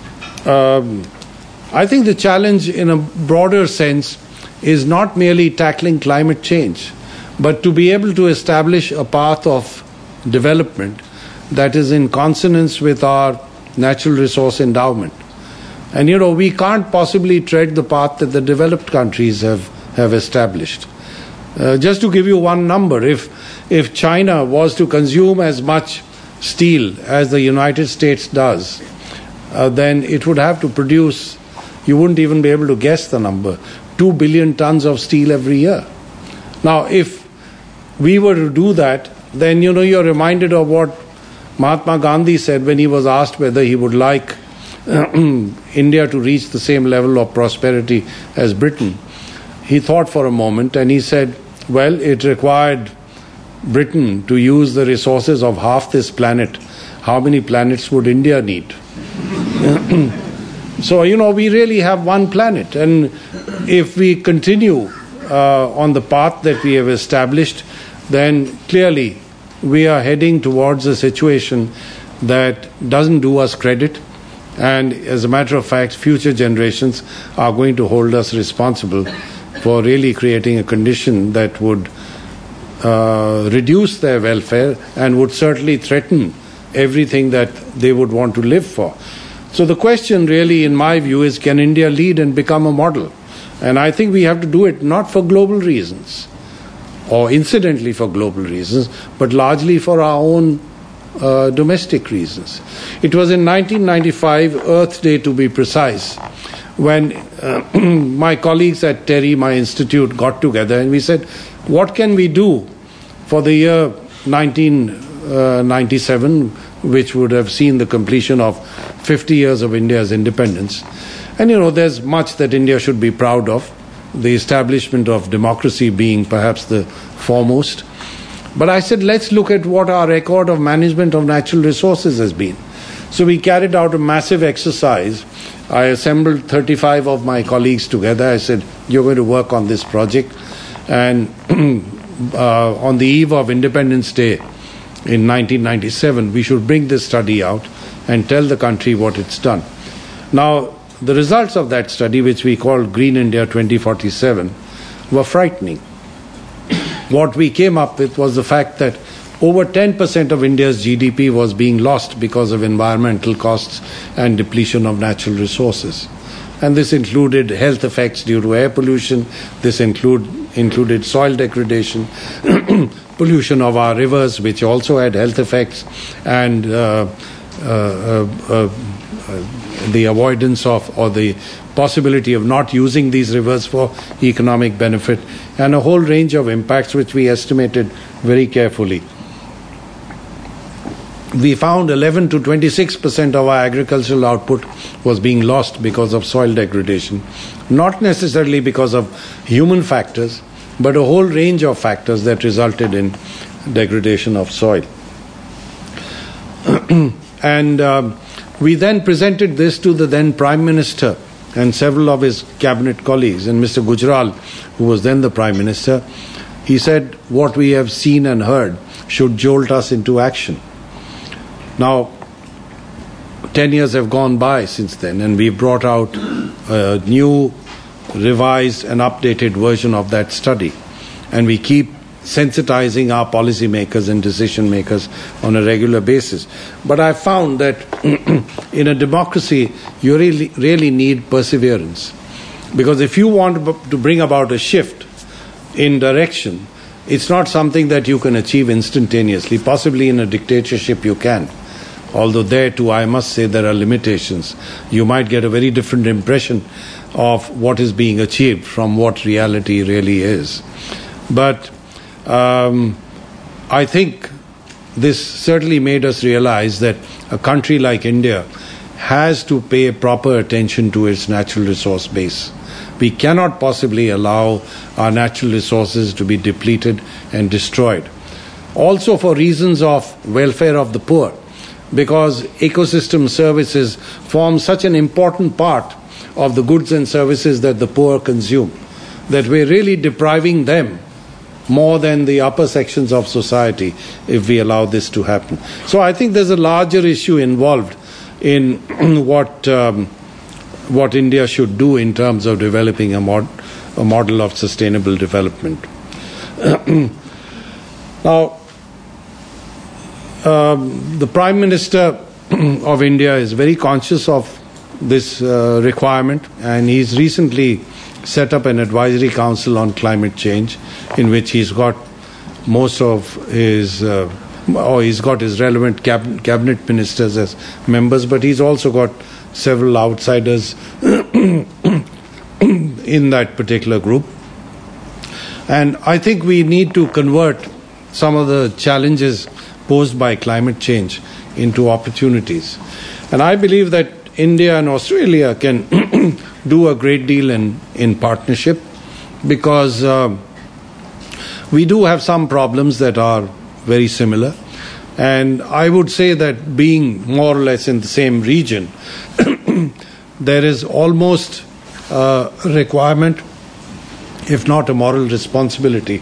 I think the challenge in a broader sense is not merely tackling climate change, but to be able to establish a path of development that is in consonance with our natural resource endowment. And we can't possibly tread the path that the developed countries have established. Just to give you one number, if China was to consume as much steel as the United States does, then it would have to produce, you wouldn't even be able to guess the number, 2 billion tons of steel every year. Now, if we were to do that, then you're reminded of what Mahatma Gandhi said when he was asked whether he would like India to reach the same level of prosperity as Britain. He thought for a moment and he said, well, it required Britain to use the resources of half this planet. How many planets would India need? So, we really have one planet. And if we continue on the path that we have established, then clearly we are heading towards a situation that doesn't do us credit. And as a matter of fact, future generations are going to hold us responsible for really creating a condition that would reduce their welfare and would certainly threaten everything that they would want to live for. So the question really, in my view, is can India lead and become a model? And I think we have to do it not for global reasons or incidentally for global reasons, but largely for our own domestic reasons. It was in 1995, Earth Day to be precise, when my colleagues at TERI, my institute, got together and we said, what can we do for the year 1997, which would have seen the completion of 50 years of India's independence? And there's much that India should be proud of, the establishment of democracy being perhaps the foremost. But I said, let's look at what our record of management of natural resources has been. So we carried out a massive exercise. I assembled 35 of my colleagues together. I said, you're going to work on this project. And on the eve of Independence Day in 1997, we should bring this study out and tell the country what it's done. Now, the results of that study, which we called Green India 2047, were frightening. What we came up with was the fact that over 10% of India's GDP was being lost because of environmental costs and depletion of natural resources. And this included health effects due to air pollution, this included soil degradation, pollution of our rivers, which also had health effects, and the avoidance of, or the possibility of not using these rivers for economic benefit, and a whole range of impacts which we estimated very carefully. We found 11 to 26% of our agricultural output was being lost because of soil degradation, not necessarily because of human factors, but a whole range of factors that resulted in degradation of soil. And we then presented this to the then Prime Minister and several of his cabinet colleagues, and Mr. Gujral, who was then the Prime Minister. He said, what we have seen and heard should jolt us into action. Now, 10 years have gone by since then, and we brought out a new, revised and updated version of that study. And we keep sensitizing our policymakers and decision makers on a regular basis. But I found that in a democracy, you really need perseverance. Because if you want to bring about a shift in direction, it's not something that you can achieve instantaneously. Possibly in a dictatorship you can. Although there too, I must say, there are limitations. You might get a very different impression of what is being achieved from what reality really is. But I think this certainly made us realize that a country like India has to pay proper attention to its natural resource base. We cannot possibly allow our natural resources to be depleted and destroyed. Also for reasons of welfare of the poor, because ecosystem services form such an important part of the goods and services that the poor consume, that we're really depriving them more than the upper sections of society if we allow this to happen. So I think there's a larger issue involved in what India should do in terms of developing a model of sustainable development. Now, the Prime Minister of India is very conscious of this requirement, and he's recently set up an advisory council on climate change, in which he's got most of his, he's got his relevant cabinet ministers as members, but he's also got several outsiders in that particular group. And I think we need to convert some of the challenges posed by climate change into opportunities. And I believe that India and Australia can do a great deal in partnership, because we do have some problems that are very similar. And I would say that being more or less in the same region, there is almost a requirement, if not a moral responsibility,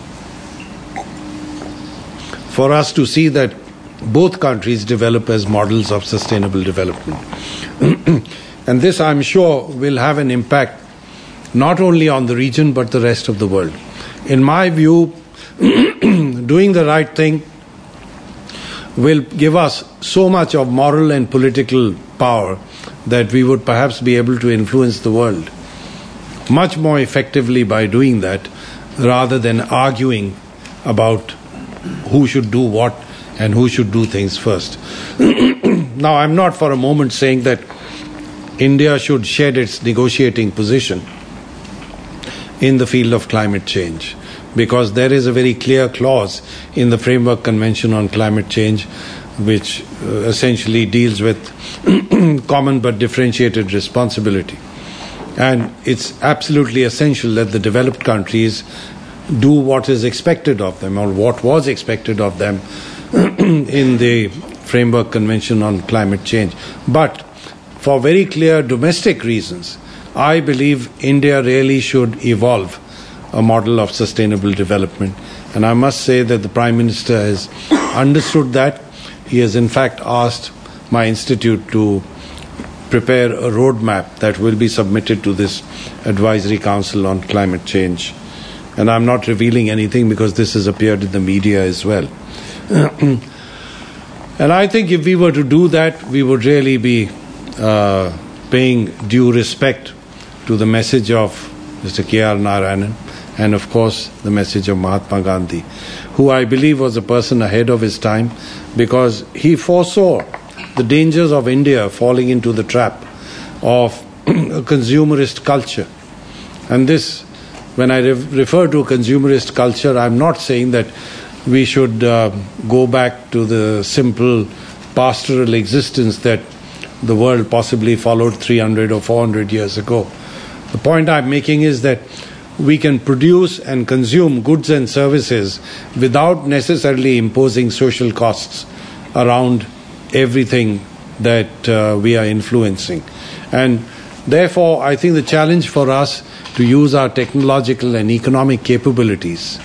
for us to see that both countries develop as models of sustainable development. And this, I'm sure, will have an impact not only on the region but the rest of the world. In my view, doing the right thing will give us so much of moral and political power that we would perhaps be able to influence the world much more effectively by doing that, rather than arguing about who should do what and who should do things first. Now, I'm not for a moment saying that India should shed its negotiating position in the field of climate change, because there is a very clear clause in the Framework Convention on Climate Change which essentially deals with common but differentiated responsibility. And it's absolutely essential that the developed countries do what is expected of them, or what was expected of them in the Framework Convention on Climate Change. But for very clear domestic reasons, I believe India really should evolve a model of sustainable development. And I must say that the Prime Minister has understood that. He has in fact asked my institute to prepare a roadmap that will be submitted to this Advisory Council on Climate Change. And I'm not revealing anything because this has appeared in the media as well. And I think if we were to do that, we would really be paying due respect to the message of Mr. K.R. Narayanan and, of course, the message of Mahatma Gandhi, who I believe was a person ahead of his time because he foresaw the dangers of India falling into the trap of a consumerist culture. And this, when I refer to a consumerist culture, I'm not saying that we should go back to the simple pastoral existence that the world possibly followed 300 or 400 years ago. The point I'm making is that we can produce and consume goods and services without necessarily imposing social costs around everything that we are influencing. And therefore, I think the challenge for us to use our technological and economic capabilities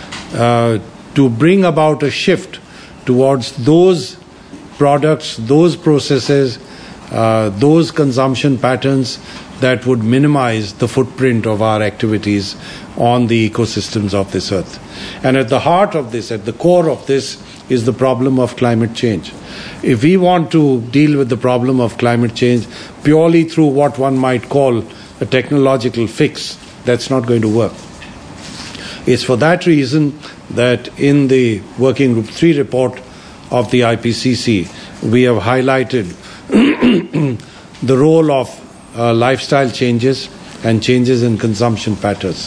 to bring about a shift towards those products, those processes, those consumption patterns that would minimize the footprint of our activities on the ecosystems of this earth. And at the heart of this, at the core of this, is the problem of climate change. If we want to deal with the problem of climate change purely through what one might call a technological fix, that's not going to work. It's for that reason that in the Working Group 3 report of the IPCC, we have highlighted the role of lifestyle changes and changes in consumption patterns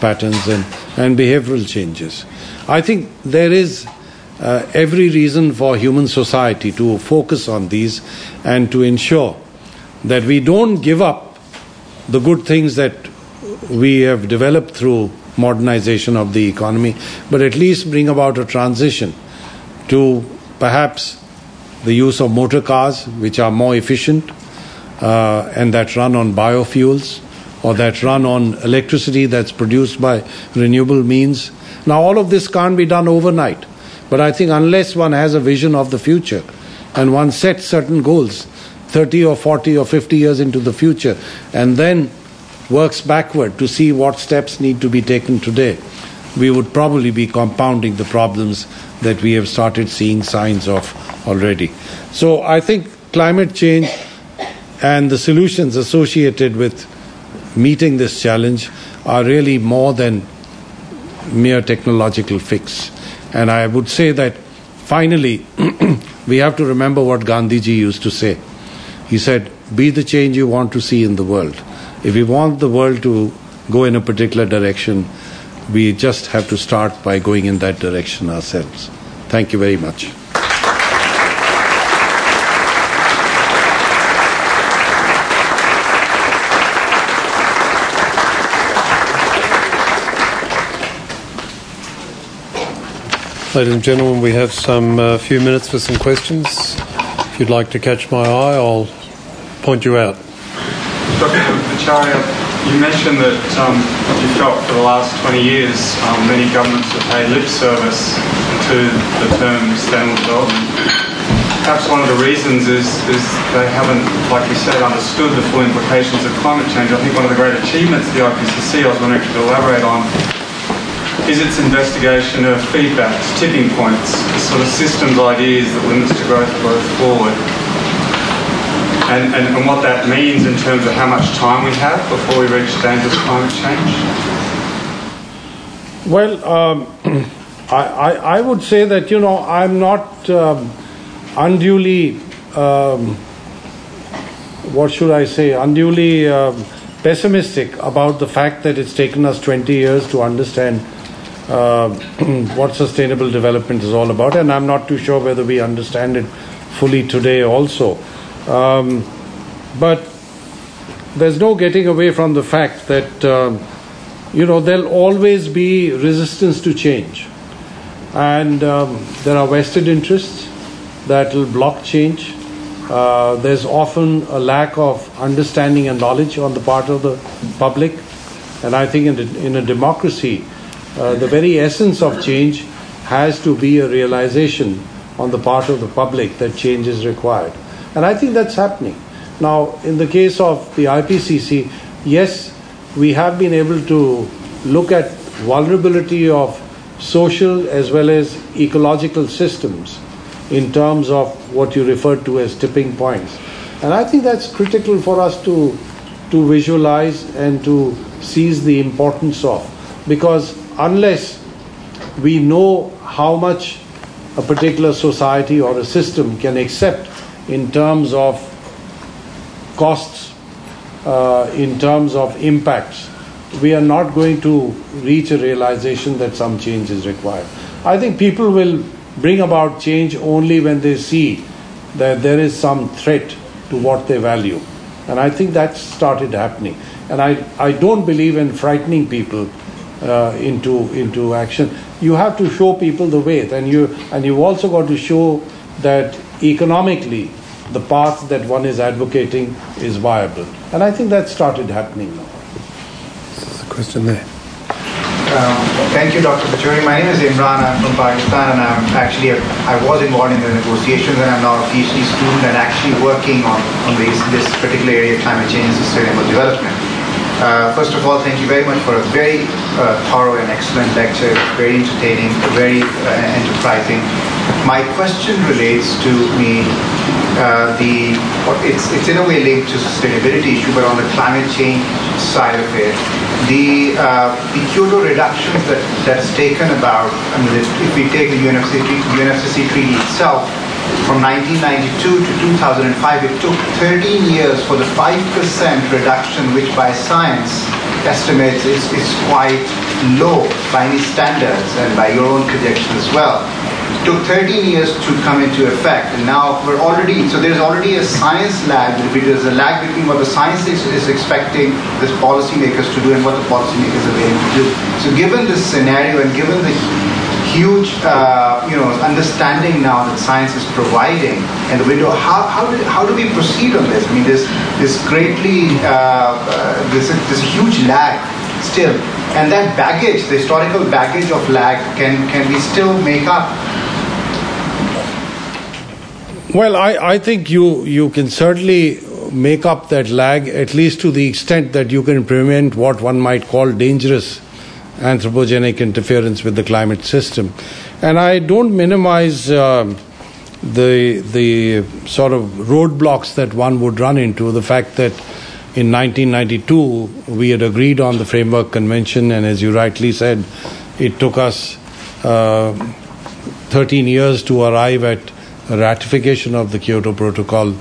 and behavioral changes. I think there is every reason for human society to focus on these and to ensure that we don't give up the good things that we have developed through modernization of the economy, but at least bring about a transition to perhaps the use of motor cars, which are more efficient and that run on biofuels or that run on electricity that's produced by renewable means. Now, all of this can't be done overnight, but I think unless one has a vision of the future and one sets certain goals 30 or 40 or 50 years into the future and then works backward to see what steps need to be taken today, we would probably be compounding the problems that we have started seeing signs of already. So I think climate change and the solutions associated with meeting this challenge are really more than mere technological fix. And I would say that finally we have to remember what Gandhiji used to say. He said, be the change you want to see in the world. If we want the world to go in a particular direction, we just have to start by going in that direction ourselves. Thank you very much. Ladies and gentlemen, we have some few minutes for some questions. If you'd like to catch my eye, I'll point you out. Dr. Acharya, you mentioned that you felt for the last 20 years many governments have paid lip service to the term sustainable development. Perhaps one of the reasons is they haven't, like you said, understood the full implications of climate change. I think one of the great achievements of the IPCC, I was wondering if you could elaborate on, is its investigation of feedbacks, tipping points, the sort of systems ideas that limits to growth forward. And what that means in terms of how much time we have before we reach dangerous climate change? Well, I would say that, I'm not unduly, pessimistic about the fact that it's taken us 20 years to understand what sustainable development is all about, and I'm not too sure whether we understand it fully today also. But there's no getting away from the fact that, there'll always be resistance to change. And there are vested interests that will block change. There's often a lack of understanding and knowledge on the part of the public. And I think in a democracy, the very essence of change has to be a realization on the part of the public that change is required. And I think that's happening. Now, in the case of the IPCC, yes, we have been able to look at vulnerability of social as well as ecological systems in terms of what you referred to as tipping points. And I think that's critical for us to visualize and to seize the importance of. Because unless we know how much a particular society or a system can accept in terms of costs, in terms of impacts, we are not going to reach a realization that some change is required. I think people will bring about change only when they see that there is some threat to what they value. And I think that's started happening. And I don't believe in frightening people into action. You have to show people the way, and you've also got to show that economically the path that one is advocating is viable. And I think that started happening now. There's a question there. Thank you, Dr. Pachauri. My name is Imran. I'm from Pakistan, and I was involved in the negotiations, and I'm now a PhD student and actually working on this particular area of climate change and sustainable development. First of all, thank you very much for a very thorough and excellent lecture, very entertaining, very enterprising. My question relates to it's in a way linked to sustainability issue, but on the climate change side of it, the Kyoto reductions that's taken about. I mean, if we take the UNFCCC treaty itself, from 1992 to 2005, it took 13 years for the 5% reduction, which by science estimates is quite low by any standards and by your own projections as well. It took 13 years to come into effect, and now there's already a science lag. There's a lag between what the science is expecting the policymakers to do and what the policymakers are willing to do. So given this scenario and given the huge understanding now that science is providing and the window, how do we proceed on this? I mean, there's a huge lag still, and that baggage, the historical baggage of lag, can we still make up? Well, I think you can certainly make up that lag, at least to the extent that you can prevent what one might call dangerous anthropogenic interference with the climate system. And I don't minimize the sort of roadblocks that one would run into. The fact that in 1992 we had agreed on the Framework Convention, and as you rightly said, it took us 13 years to arrive at a ratification of the Kyoto Protocol.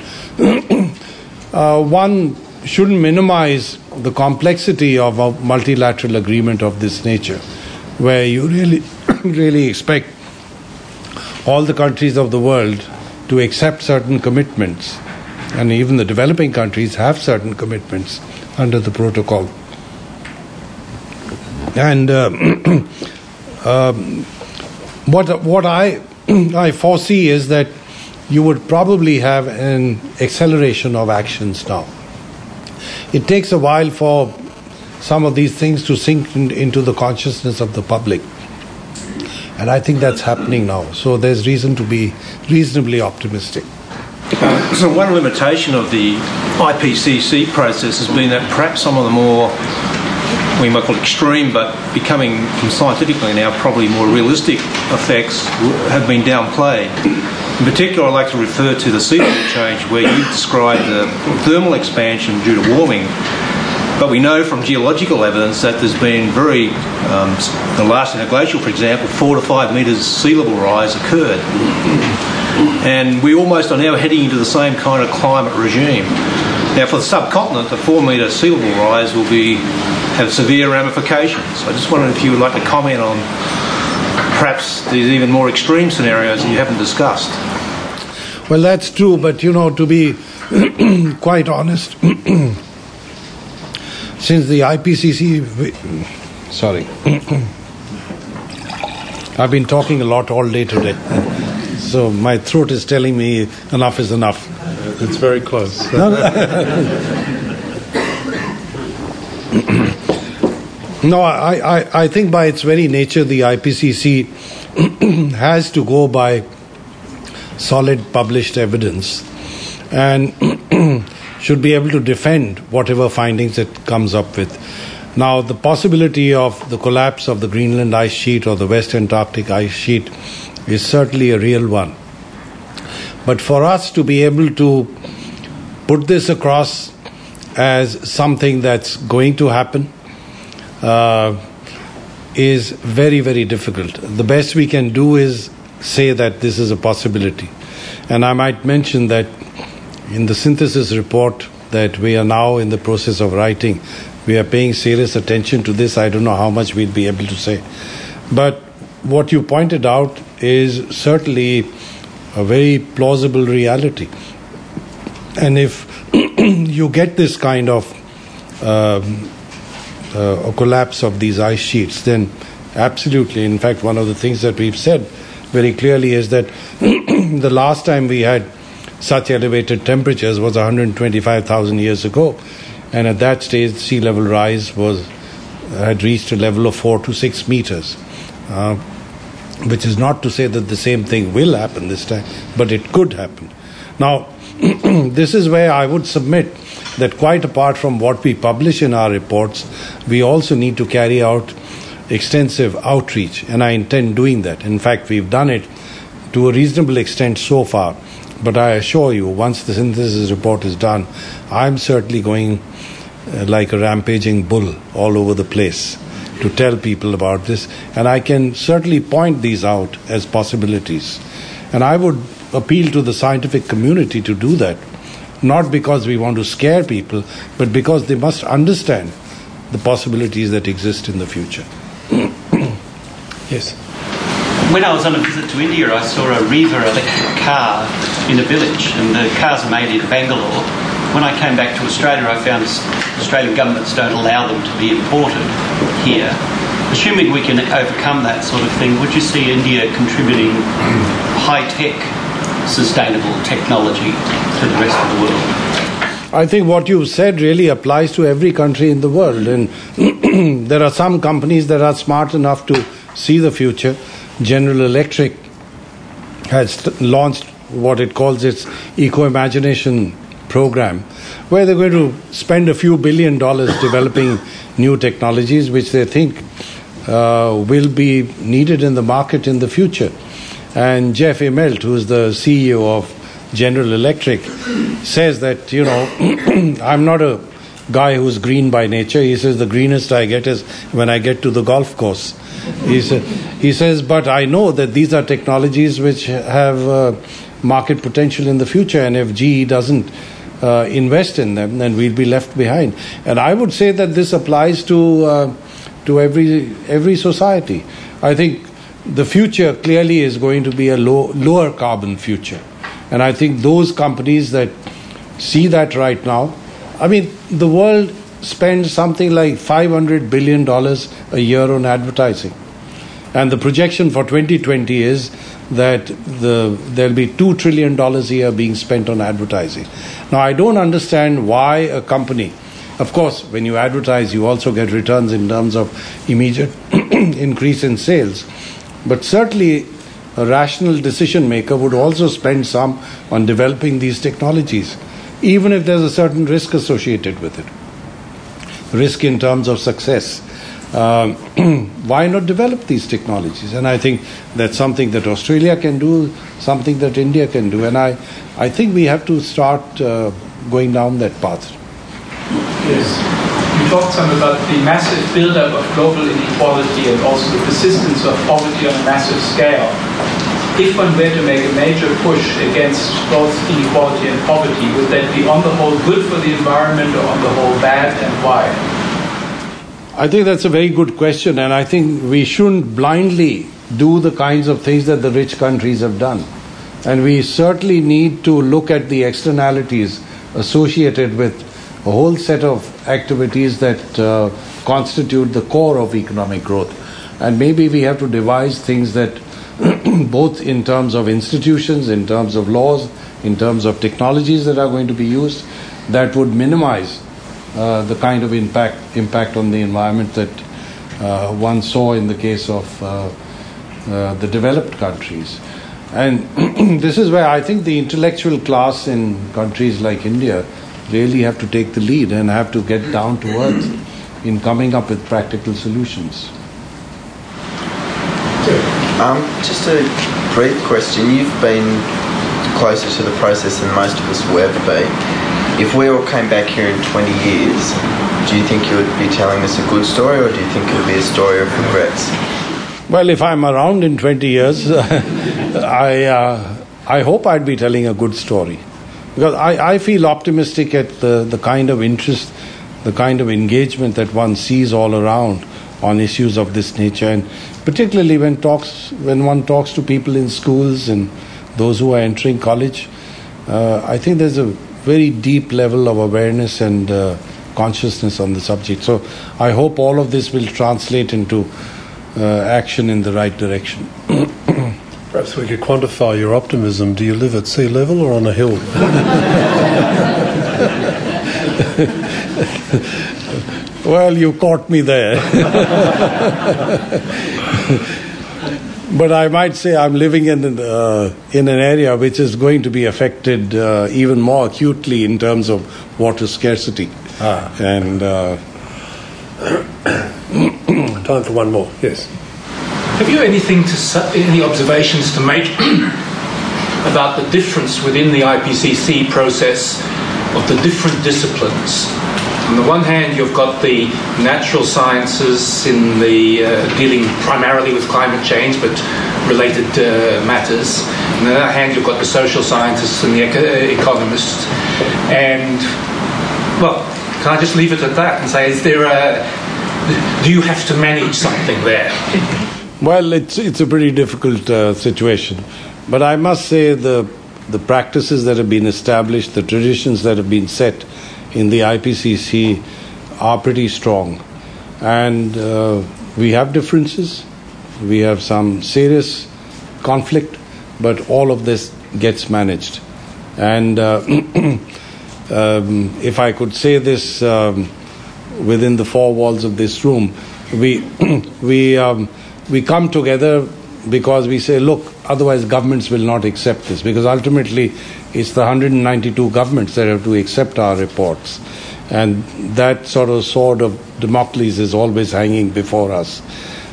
One shouldn't minimize the complexity of a multilateral agreement of this nature, where you really expect all the countries of the world to accept certain commitments, and even the developing countries have certain commitments under the protocol. And what I foresee is that you would probably have an acceleration of actions now. It takes a while for some of these things to sink into the consciousness of the public. And I think that's happening now. So there's reason to be reasonably optimistic. So one limitation of the IPCC process has been that perhaps some of the more, we might call extreme, but becoming scientifically now probably more realistic effects have been downplayed. In particular, I'd like to refer to the sea level change, where you described the thermal expansion due to warming. But we know from geological evidence that there's been the last interglacial, for example, 4 to 5 metres sea level rise occurred. And we almost are now heading into the same kind of climate regime. Now, for the subcontinent, the 4 metre sea level rise will have severe ramifications. I just wondered if you would like to comment on perhaps these even more extreme scenarios that you haven't discussed. Well, that's true, but to be quite honest, since the IPCC... Sorry. I've been talking a lot all day today, so my throat is telling me enough is enough. It's very close. No, I think by its very nature, the IPCC has to go by solid published evidence and should be able to defend whatever findings it comes up with. Now, the possibility of the collapse of the Greenland ice sheet or the West Antarctic ice sheet is certainly a real one. But for us to be able to put this across as something that's going to happen is very, very difficult. The best we can do is say that this is a possibility. And I might mention that in the synthesis report that we are now in the process of writing, we are paying serious attention to this. I don't know how much we'll be able to say. But what you pointed out is certainly a very plausible reality. And if you get this kind of a collapse of these ice sheets, then absolutely, in fact, one of the things that we've said very clearly is that the last time we had such elevated temperatures was 125,000 years ago, and at that stage sea level rise had reached a level of 4 to 6 meters, which is not to say that the same thing will happen this time, but it could happen. Now, this is where I would submit that quite apart from what we publish in our reports, we also need to carry out extensive outreach, and I intend doing that. In fact, we've done it to a reasonable extent so far, but I assure you, once the synthesis report is done, I'm certainly going like a rampaging bull all over the place to tell people about this, and I can certainly point these out as possibilities. And I would appeal to the scientific community to do that, not because we want to scare people, but because they must understand the possibilities that exist in the future. Yes. When I was on a visit to India, I saw a Riva electric car in a village, and the cars are made in Bangalore. When I came back to Australia, I found Australian governments don't allow them to be imported here. Assuming we can overcome that sort of thing, would you see India contributing high-tech, sustainable technology to the rest of the world? I think what you said really applies to every country in the world, and there are some companies that are smart enough to see the future. General Electric has launched what it calls its Eco-Imagination program, where they're going to spend a few $1 billion developing new technologies which they think will be needed in the market in the future. And Jeff Immelt, who is the CEO of General Electric, says that, I'm not a guy who's green by nature. He says the greenest I get is when I get to the golf course. He says, but I know that these are technologies which have market potential in the future, and if GE doesn't invest in them, then we'll be left behind. And I would say that this applies to every society. I think the future clearly is going to be a lower carbon future. And I think those companies that see that right now, the world spends something like $500 billion a year on advertising. And the projection for 2020 is that there'll be $2 trillion a year being spent on advertising. Now, I don't understand why a company, of course, when you advertise, you also get returns in terms of immediate increase in sales. But certainly, a rational decision maker would also spend some on developing these technologies, even if there's a certain risk associated with it. Risk in terms of success. Why not develop these technologies? And I think that's something that Australia can do, something that India can do. And I think we have to start going down that path. Yes. You talked some about the massive buildup of global inequality and also the persistence of poverty on a massive scale. If one were to make a major push against both inequality and poverty, would that be on the whole good for the environment or on the whole bad, and why? I think that's a very good question, and I think we shouldn't blindly do the kinds of things that the rich countries have done. And we certainly need to look at the externalities associated with a whole set of activities that constitute the core of economic growth. And maybe we have to devise things that both in terms of institutions, in terms of laws, in terms of technologies that are going to be used, that would minimize the kind of impact on the environment one saw in the case of the developed countries. And this is where I think the intellectual class in countries like India really have to take the lead and have to get down to earth in coming up with practical solutions. Just a brief question. You've been closer to the process than most of us will ever be. If we all came back here in 20 years, do you think you would be telling us a good story, or do you think it would be a story of regrets? Well, if I'm around in 20 years, I hope I'd be telling a good story. Because I feel optimistic at the kind of interest, the kind of engagement that one sees all around on issues of this nature. And particularly when one talks to people in schools and those who are entering college, I think there's a very deep level of awareness and consciousness on the subject. So I hope all of this will translate into action in the right direction. Perhaps we could quantify your optimism. Do you live at sea level or on a hill? Well, you caught me there. But I might say I'm living in an area which is going to be affected even more acutely in terms of water scarcity. And time for one more. Yes. Have you any observations to make about the difference within the IPCC process of the different disciplines? On the one hand, you've got the natural sciences in the dealing primarily with climate change, but related matters. On the other hand, you've got the social scientists and the economists. And, well, can I just leave it at that and say, do you have to manage something there? Well, it's a pretty difficult situation. But I must say the practices that have been established, the traditions that have been set in the IPCC are pretty strong. And we have differences. We have some serious conflict, but all of this gets managed. And if I could say this within the four walls of this room, we come together because we say, look, otherwise governments will not accept this, because ultimately it's the 192 governments that have to accept our reports. And that sort of sword of Damocles is always hanging before us.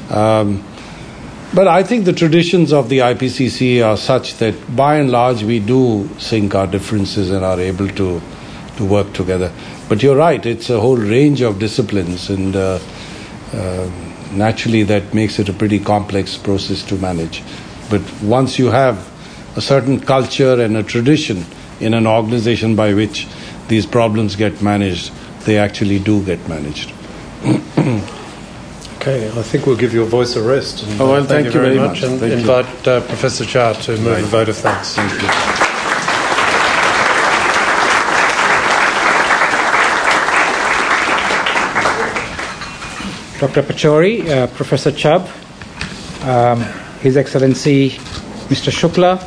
But I think the traditions of the IPCC are such that by and large we do sink our differences and are able to work together. But you're right, it's a whole range of disciplines, and naturally that makes it a pretty complex process to manage. But once you have a certain culture and a tradition in an organization by which these problems get managed, they actually do get managed. Okay, I think we'll give your voice a rest. And, well, thank you very much. And invite Professor Jha to move a vote of thanks. Thank you. Dr. Pachauri, Professor Chubb, His Excellency Mr. Shukla,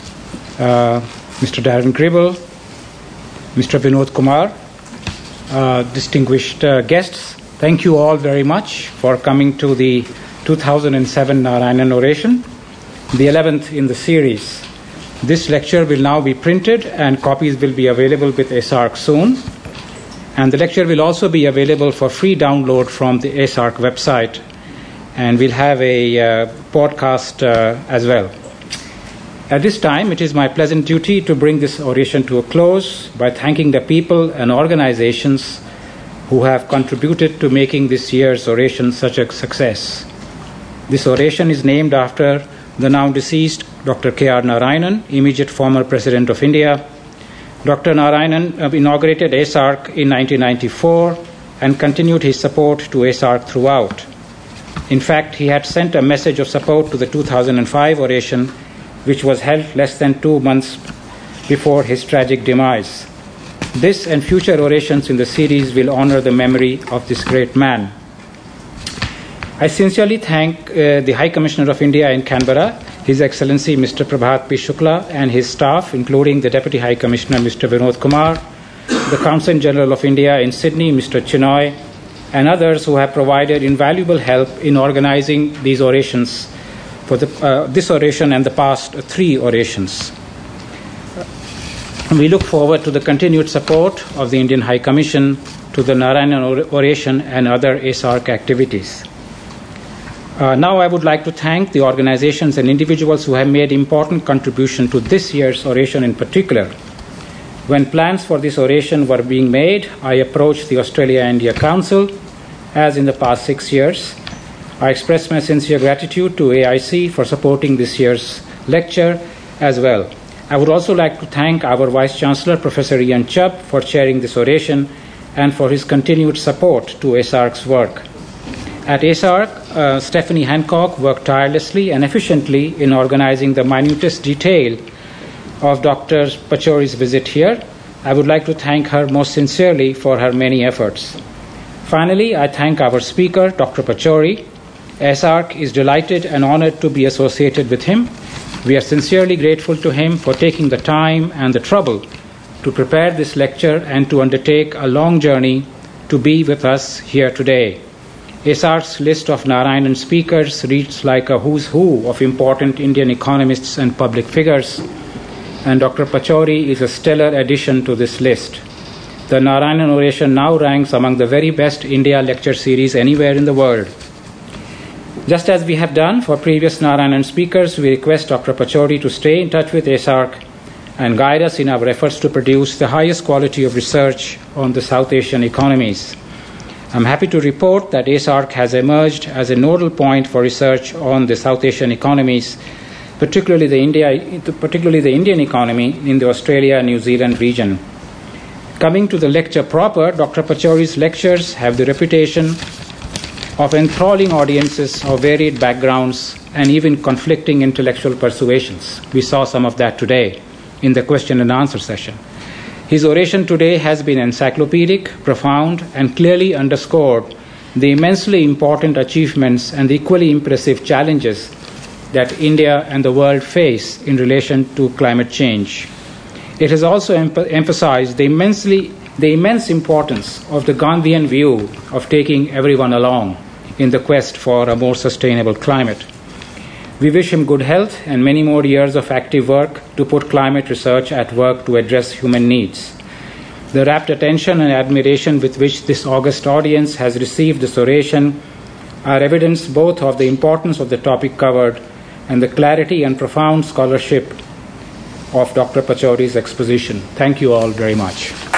Mr. Darren Gribble, Mr. Vinod Kumar, distinguished guests, thank you all very much for coming to the 2007 Narayanan oration, the 11th in the series. This lecture will now be printed and copies will be available with ASARC soon. And the lecture will also be available for free download from the ASARC website. And we'll have a podcast as well. At this time, it is my pleasant duty to bring this oration to a close by thanking the people and organizations who have contributed to making this year's oration such a success. This oration is named after the now deceased Dr. K.R. Narayanan, immediate former President of India. Dr. Narayanan inaugurated ASARC in 1994 and continued his support to ASARC throughout. In fact, he had sent a message of support to the 2005 oration, which was held less than 2 months before his tragic demise. This and future orations in the series will honor the memory of this great man. I sincerely thank the High Commissioner of India in Canberra, His Excellency Mr. Prabhat P. Shukla, and his staff, including the Deputy High Commissioner Mr. Vinod Kumar, the Consul General of India in Sydney Mr. Chinoy, and others who have provided invaluable help in organizing these orations for this oration and the past 3 orations. We look forward to the continued support of the Indian High Commission to the Narayanan oration and other ASARC activities. Now I would like to thank the organizations and individuals who have made important contribution to this year's oration in particular. When plans for this oration were being made, I approached the Australia-India Council, as in the past 6 years. I expressed my sincere gratitude to AIC for supporting this year's lecture as well. I would also like to thank our Vice-Chancellor, Professor Ian Chubb, for chairing this oration and for his continued support to ASARC's work. At ASARC, Stephanie Hancock worked tirelessly and efficiently in organizing the minutest detail of Dr. Pachauri's visit here. I would like to thank her most sincerely for her many efforts. Finally, I thank our speaker, Dr. Pachauri. ASARC is delighted and honored to be associated with him. We are sincerely grateful to him for taking the time and the trouble to prepare this lecture and to undertake a long journey to be with us here today. ASARC's list of Narayanan speakers reads like a who's who of important Indian economists and public figures, and Dr. Pachauri is a stellar addition to this list. The Narayanan oration now ranks among the very best India lecture series anywhere in the world. Just as we have done for previous Narayanan speakers, we request Dr. Pachauri to stay in touch with ASARC and guide us in our efforts to produce the highest quality of research on the South Asian economies. I'm happy to report that ASARC has emerged as a nodal point for research on the South Asian economies, particularly the Indian economy in the Australia-New Zealand region. Coming to the lecture proper, Dr. Pachauri's lectures have the reputation of enthralling audiences of varied backgrounds and even conflicting intellectual persuasions. We saw some of that today in the question and answer session. His oration today has been encyclopedic, profound, and clearly underscored the immensely important achievements and the equally impressive challenges that India and the world face in relation to climate change. It has also emphasized the immense importance of the Gandhian view of taking everyone along in the quest for a more sustainable climate. We wish him good health and many more years of active work to put climate research at work to address human needs. The rapt attention and admiration with which this august audience has received this oration are evidence both of the importance of the topic covered and the clarity and profound scholarship of Dr. Pachauri's exposition. Thank you all very much.